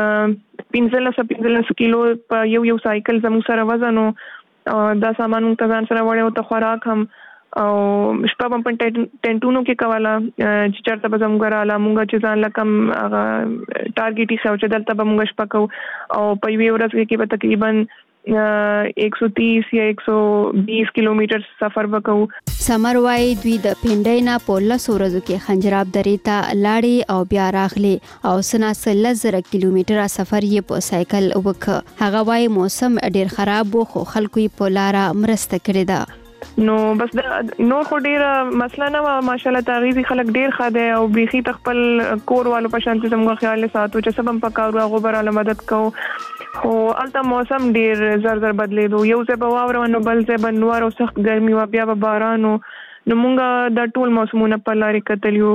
15 کیلو په یو سایکل زموږ سره وزن دا سامان مونږ ته ځان سره وړو ته خوراک هم او شپه په ټینټونو کې کولا چې چرته به زموږ رااله مونږ چې ځان لکم ټارګټ یې خو چې دلته به مونږ شپه کو او په یوه ورځ کې به تقریبا 130 یا 120 کیلومتر سفر وکړو سمر وای دوی د پینډای نه په 10 ورځو کې خنجراب درې ته لاړې او بیا راغلي او سنا 10 کیلومتر سفر یې په سایکل وکړ هغه وای موسم ډیر خراب وو خو خلکو یې په لار مرسته کړې ده نو بس نور خو ډیر مسله نه ماشاءالله تاغيزي خلک ډیر خاده او بيخي تخپل کور والو په شانتي زموږ خیال ساتو چې سبم پکاو هغه براله مدد کو خو الته موسم ډیر زر بدلیدو یو ځای په واوره نو بل ځای په نوار او سخت ګرمي او بیا په باران نو مونږه د ټول موسمونه په لارې کتلیو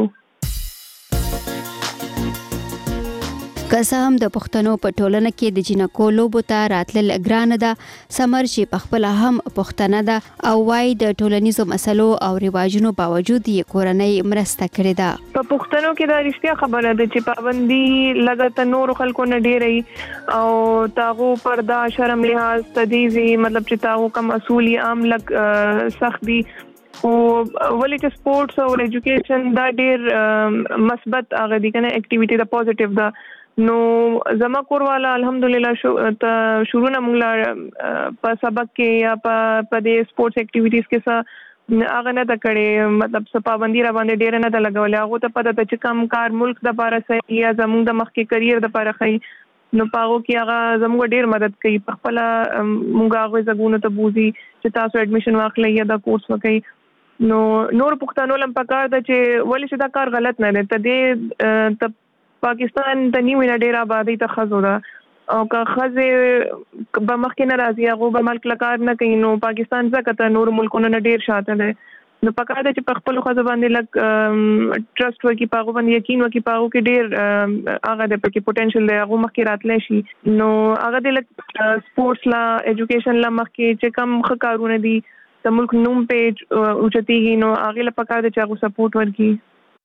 که هم د پښتنو په ټولنه کې د جنکو لوبو ته راتلل ګران ده سمر چې په خپل هم پښتنه ده او وايي د ټولنیزو مسلو او رواجونو باوجود یې کورنۍ مرسته کړې ده په پښتنو کې دا رښتیا خبره ده چې پابندي لګته نور خلکو نه ډېرې او تاغو پردا شرم لحاظ تدیزي مطلب چې تاغو کم اصولي عام لګ سخت دي او ولې چې سپورتس او ایجوکیشن دا ډېر مثبت هغه دي کنه اکټیویټي دا پوزټیو ده نو زما کور والا الحمدلله شروع نه موږ په سبق کې یا په دې سپورتس اکټیویټیز کې هغه نه د کړي مطلب څه پابندي را باندې ډېر نه د لګولې هغه ته پته چې کم کار ملک د لپاره صحیح یا زموږ د مخ کې کرییر د لپاره خي نو پاغو کې هغه زموږ ډېر مدد کوي په خپل موږ هغه زګونو ته بوزي چې تاسو اډمیشن واخلئ یا دا کورس وکړئ نو نور پښتنو لم پکار د چې ولې چې دا کار غلط نه دی ته دې پاکستان د نیو نه ډیر آبادی ته خزو ده او که خزه به مخکې ناراضي هغه به ملک لکار نه کوي نو پاکستان ځکه ته نور ملکونو نه ډیر شاته ده نو پکار ده چې په خپل خزه باندې لک ټرست وکي پاغو باندې یقین وکي پاغو کې ډیر هغه د پکې پوتنشل دی هغه مخکې راتلی شي نو هغه د لک سپورتس لا ایجوکیشن لا مخکې چې کم خکارونه دي د ملک نوم پیج اوچتيږي نو هغه لا پکار ده چې هغه سپورټ ورکړي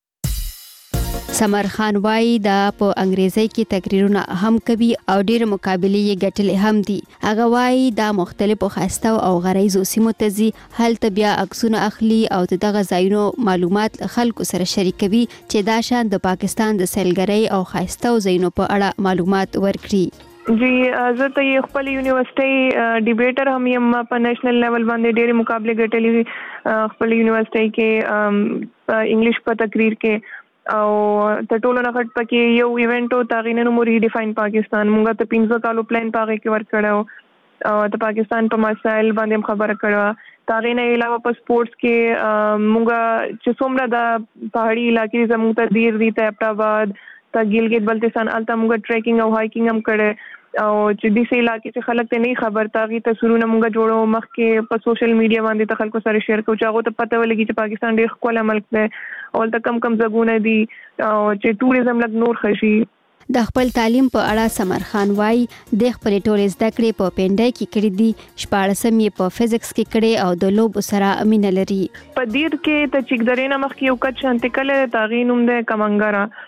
سمر خان وای دا په انګریزي کې تقریرونه هم کوي او ډېر مقابلې یې ګټلې هم دي هغه وای دا مختلفو خاصه او غریزو سیمو ته ځي هلته بیا عکسونه اخلي او دغه ځایونو معلومات خلکو سره شریکوي چې دا شان د پاکستان د سیلګرۍ او خاصه ځایونو په اړه معلومات ورکړي جی زه ته خپل یونیورسيټي ډیبیټر هم یم په نېشنل لیول باندې ډېر مقابله ګټلې خپل یونیورسيټي کې انګلیش په تقریر کې او د ټولو نه غټ پکې یو ایونت او تاغینه نو موري ډیفاین پاکستان مونږ ته 15 کالو پلان پاګه کې ورک کړو او د پاکستان په مسائل باندې خبره کړو تاغینه علاوه په سپورتس کې مونږ چې څومره د پهاړي علاقې زموږ ته دیر دي ته آباد ته ګیلګت بلتستان الته مونږ ټریکینګ او هایکینګ هم کړو او چې د سې علاقې چې خلک ته نه خبر تاغي تصویرونه مونږ جوړو مخکې په سوشل میډیا باندې ته خلکو سره شیر کوو چې هغه ته پته ولګي چې پاکستان ډېر ښکلی ملک دی او ته کم زګونه دي او چې ټوریزم لږ نور خشي د خپل تعلیم په اړه سمر خان وای د خپل ټولې زده کړې په پینډای کې کړې دي 14 یې په فزکس کې کړې او د لوب سره امینه لري په دیر کې ته چې درې نه مخ کې یو کچ انتکل تاغینوم د کمنګرا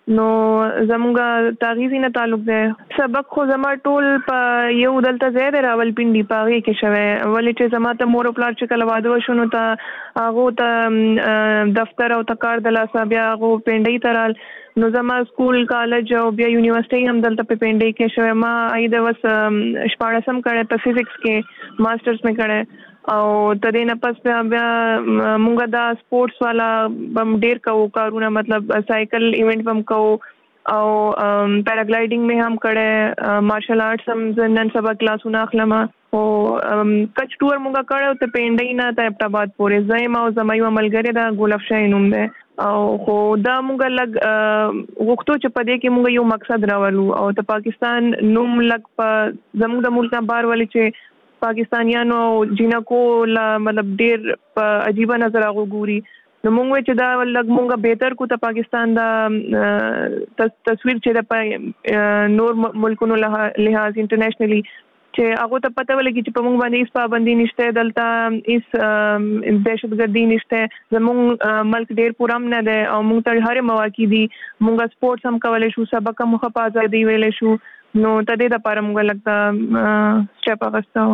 نو زموږه تاغیزي نه تعلق دی. سبق خو زما ټول په یو دلته ځای دی راولپنډي پاغې کې شوی. ولې چې زما ته مور او پلار چې کله واده وشو نو ته هغه ته دفتر او تکار د لاسه بیا هغه پنډۍ ته رال. نو زما سکول کالج او بیا یونیورسيټي هم دلته په پنډۍ کې شوی. ما ایده وس 14 کړه په فزکس کې ماسترز مې کړه او تدې نه پس بیا مونږه دا سپورتس والا بم ډیر کوو کارونه مطلب سایکل ایونت بم کوو او پیراګلایډینګ مې هم کړه. مارشل آرټس هم نن سبا کلاسونه اخلم او کچ ټور مونږه کړه ته پنډۍ نه ته ابټاباد پورې زایم او زمایو ملګری دا ګلفشای نوم ده او خو دا مونږه لګ وختو چې په دې کې مونږ یو مقصد راولو او ته پاکستان نوم لګ په زموږ د ملک بار ولې چې پاکستانیانو جنکو لا مطلب ډیر په عجیب نظر غوګوري. نو مونږ چې دا لګ مونږه بهتر کو ته پاکستان دا تصویر چې د نور ملکونو لحاظ انټرنیشنلی چې هغه ته پته ولګي چې په مونږ باندې هیڅ پابندي نشته دلته هیڅ دهشتګردي نشته. زموږ ملک ډیر پرامن نه ده او مونږ ته هر مواقع دي. مونږه سپورتس هم کولای شو سبق هم په آزادي ویلې شو. نو تدې د پاره مونږ لګتا سټپ اغستو.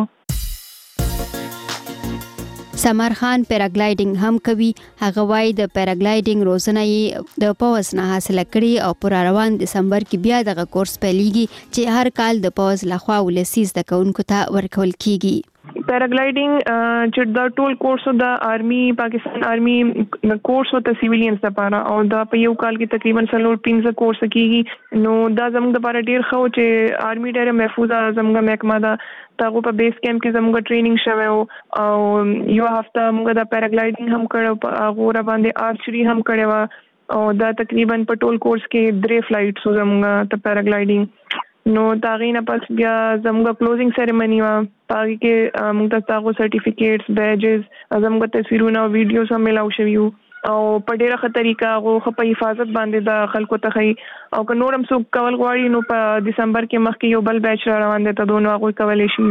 سمر خان پیراګلایډینګ هم کوي. هغه وايي د پیراګلایډینګ روزنه یې د پوز نه حاصله کړي او پر روان دسمبر کې بیا دغه کورس پیلېږي چې هر کال د پوز لخوا ولسیز د کوونکو ته ورکول کیږي. پیراګلایډینګ چې دا ټول کورس د آرمي پاکستان آرمي کورس او د سیویلینز لپاره او دا په یو کال کې تقریبا 15 کورس کیږي. نو دا زموږ لپاره ډیر ښه چې آرمي ډیر محفوظه زموږ محکمه ده. تاغه په بیس کیمپ کې زموږ ټریننګ شوه او یو هفته موږ د پیراګلایډینګ هم کړو هغه را باندې آرچری هم کړو او دا تقریبا په ټول کورس کې 3 فلایټس زموږ ته پیراګلایډینګ. نو تاغینه پس بیا زموږ کلوزینګ سیریمنی وا پاږي کې موږ ته سرټیفیکیټس بیجز زموږ تصویرونه او ویډیوز هم ملاو شویو او په ډیره ښه طریقه هغه په حفاظت باندې د خلکو ته خي او که نورم څوک کول غواړي نو په دسمبر کې مخکې یو بل بیچ را روان دي ته دوه هغه کولای شي.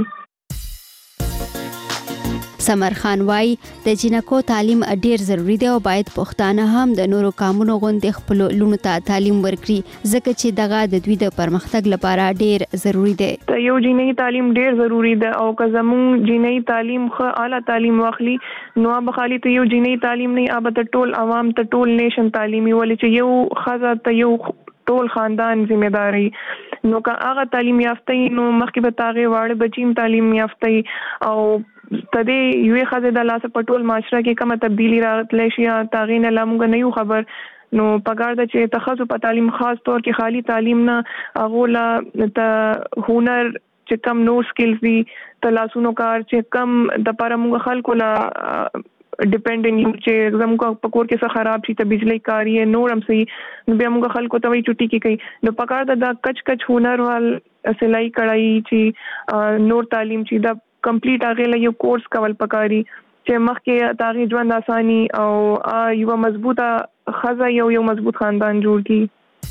سمر خان وايي د جنکو تعلیم ډیر ضروری دی او باید پښتانه هم د نورو قومونو غوندې خپل لونو ته تعلیم ورکړي ځکه چې دغه د دوی د پرمختګ لپاره ډیر ضروری دی. ته یو جنۍ تعلیم ډیر ضروری ده او که زموږ جنۍ تعلیم خو اعلی تعلیم واخلي نو به خالي ته یو جنۍ تعلیم نه ابد ټول عوام ته ټول نیشن تعلیمي ولې چې یو خزه ته یو ټول خاندان ذمہداري نو که هغه تعلیم یافته نو مخکې به تاغه واړه بچیم تعلیم یافته او تدې یو خزه د لاس په ټول معاشره کې کومه تبدیلی راغلی شي تاغه نه لمغه نه یو خبر نو پګار د چې تخصص په تعلیم خاص طور کې خالی تعلیم نه اغولا ته هنر چې کم نور سکلز دي تلاسونو کار چې کم د پرمغه خلکو لا ډیپندنت یو چې زموږ په کور کې څه خراب شي ته بجلی کاری نورم سي نو بیا موږ خلکو ته وی چټي کې کوي نو پکار د کچ هنر وال سلای کړای چې نور تعلیم چې دا کمپلیټ هغه له یو کورس کول پکاري چې مخکې تاغي ژوند آسانی او یو مضبوطه خزه یو مضبوط خاندان جوړ کی.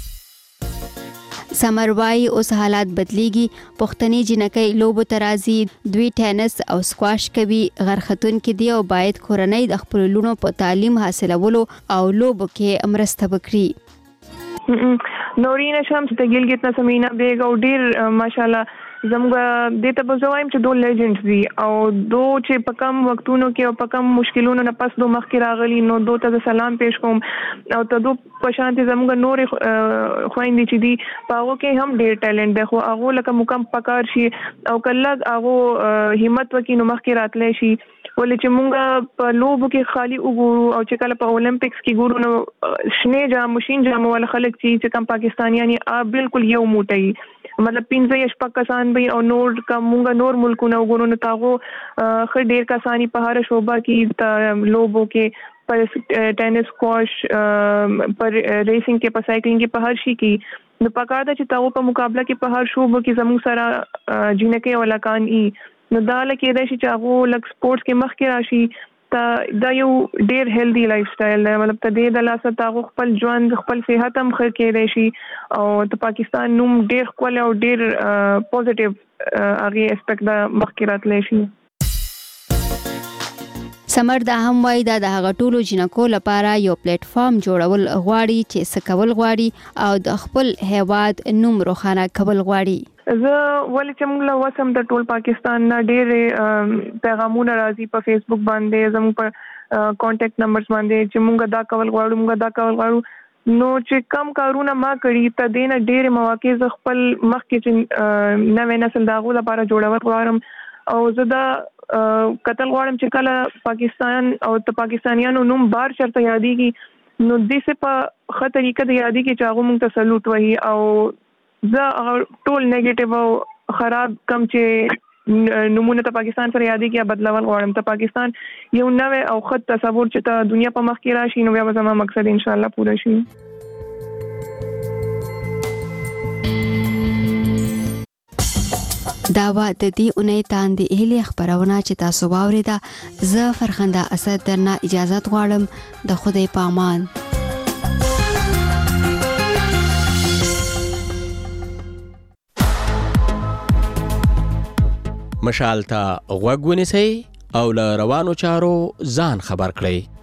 سمروای اوس حالات بدلیږي پښتني جنکې لوبو ترازی دوی ټینس او سکواش کوي غرختون کې دی او باید کورنۍ د خپل لونو په تعلیم حاصلولو او لوبو کې امرسته وکړي. نورینه شمس د ګلګت نه سمینا بیگ او ډیر ماشاءالله زموږ د ته بزوایم چې دوه لیجنډز دي او دوه چې په کم وختونو کې او په کم مشکلونو نه پس دوه مخ کې راغلي نو دوه ته سلام پېښ کوم او ته دوه په شانتي زموږ نور خويندې چې دي پاغو کې هم ډېر ټیلنټ دی خو هغه لکه مکم پکار شي او کله هغه همت وکي نو مخ کې راتلې شي ولې چې مونږ په لوبو کې خالی وګورو او چې کله په اولمپکس کې ګورو نو شنه جام ماشين جام ول خلک چې کم پاکستانیان بالکل یو موټي مطلب 15 شپږ کسان به او نور کومه نور ملکونه وګورو تاغو خ ډیر کسانی په هر شوبه کې لوبو کې پر ټینس سکواش پر ریسینګ کې په سایکلینګ کې په هر شي کې نو پکار دا چې تاغو په مقابله کې په هر شوبه کې زموږ سره جنکه ولاکان ای نو دا لکه دا چې هغه لک سپورتس کې مخ کې راشي دا یو ډیر هیلدی لایف سټایل دی مطلب ته د لاسه تاغو خپل ژوند خپل صحت هم خیر کې دی شي او د پاکستان نوم ډیر خپل او ډیر پوزټیو هغه اسپیکټ د مخ کې راتلی شي. سمر دا هم وایي دا د هغه ټولو جنکو لپاره یو پلیټ فارم جوړول غواړي چې څه کول غواړي او د خپل هیواد نوم روښانه کول غواړي. زه ولې چې موږ له وسم د ټول پاکستان نه ډېر پیغامونه راځي په فیسبوک باندې زموږ په کانټیکټ نمبرز باندې چې موږ دا کول غواړو نو چې کم کارونه ما کړی ته دینه ډېر مواقع ز خپل مخ کې چې نوې نسل داغو لپاره جوړول غواړم او زه دا قتل غواړم چې کله پاکستان او د پاکستانیانو نوم بار چرته یادېږي نو دې څه په ښه طریقه د یادېږي چې هغه موږ ته سلوټ وایي او زه ټول نیگیټیو او خراب کم چې نمونه ته پاکستان سره یادېږي یا بدلول غواړم ته پاکستان یو نوې او ښه تصور چې ته دنیا په مخ کې راشي نو بیا به زما مقصد انشاءالله پوره شي. دا وا د دې اونۍ تاندې هلي خبرونه چې تاسو واوریده زه فرخنده اسد درنه اجازه غواړم د خدای په امان. مشال ته غوږ ونیسئ او له روانو چارو ځان خبر کړئ.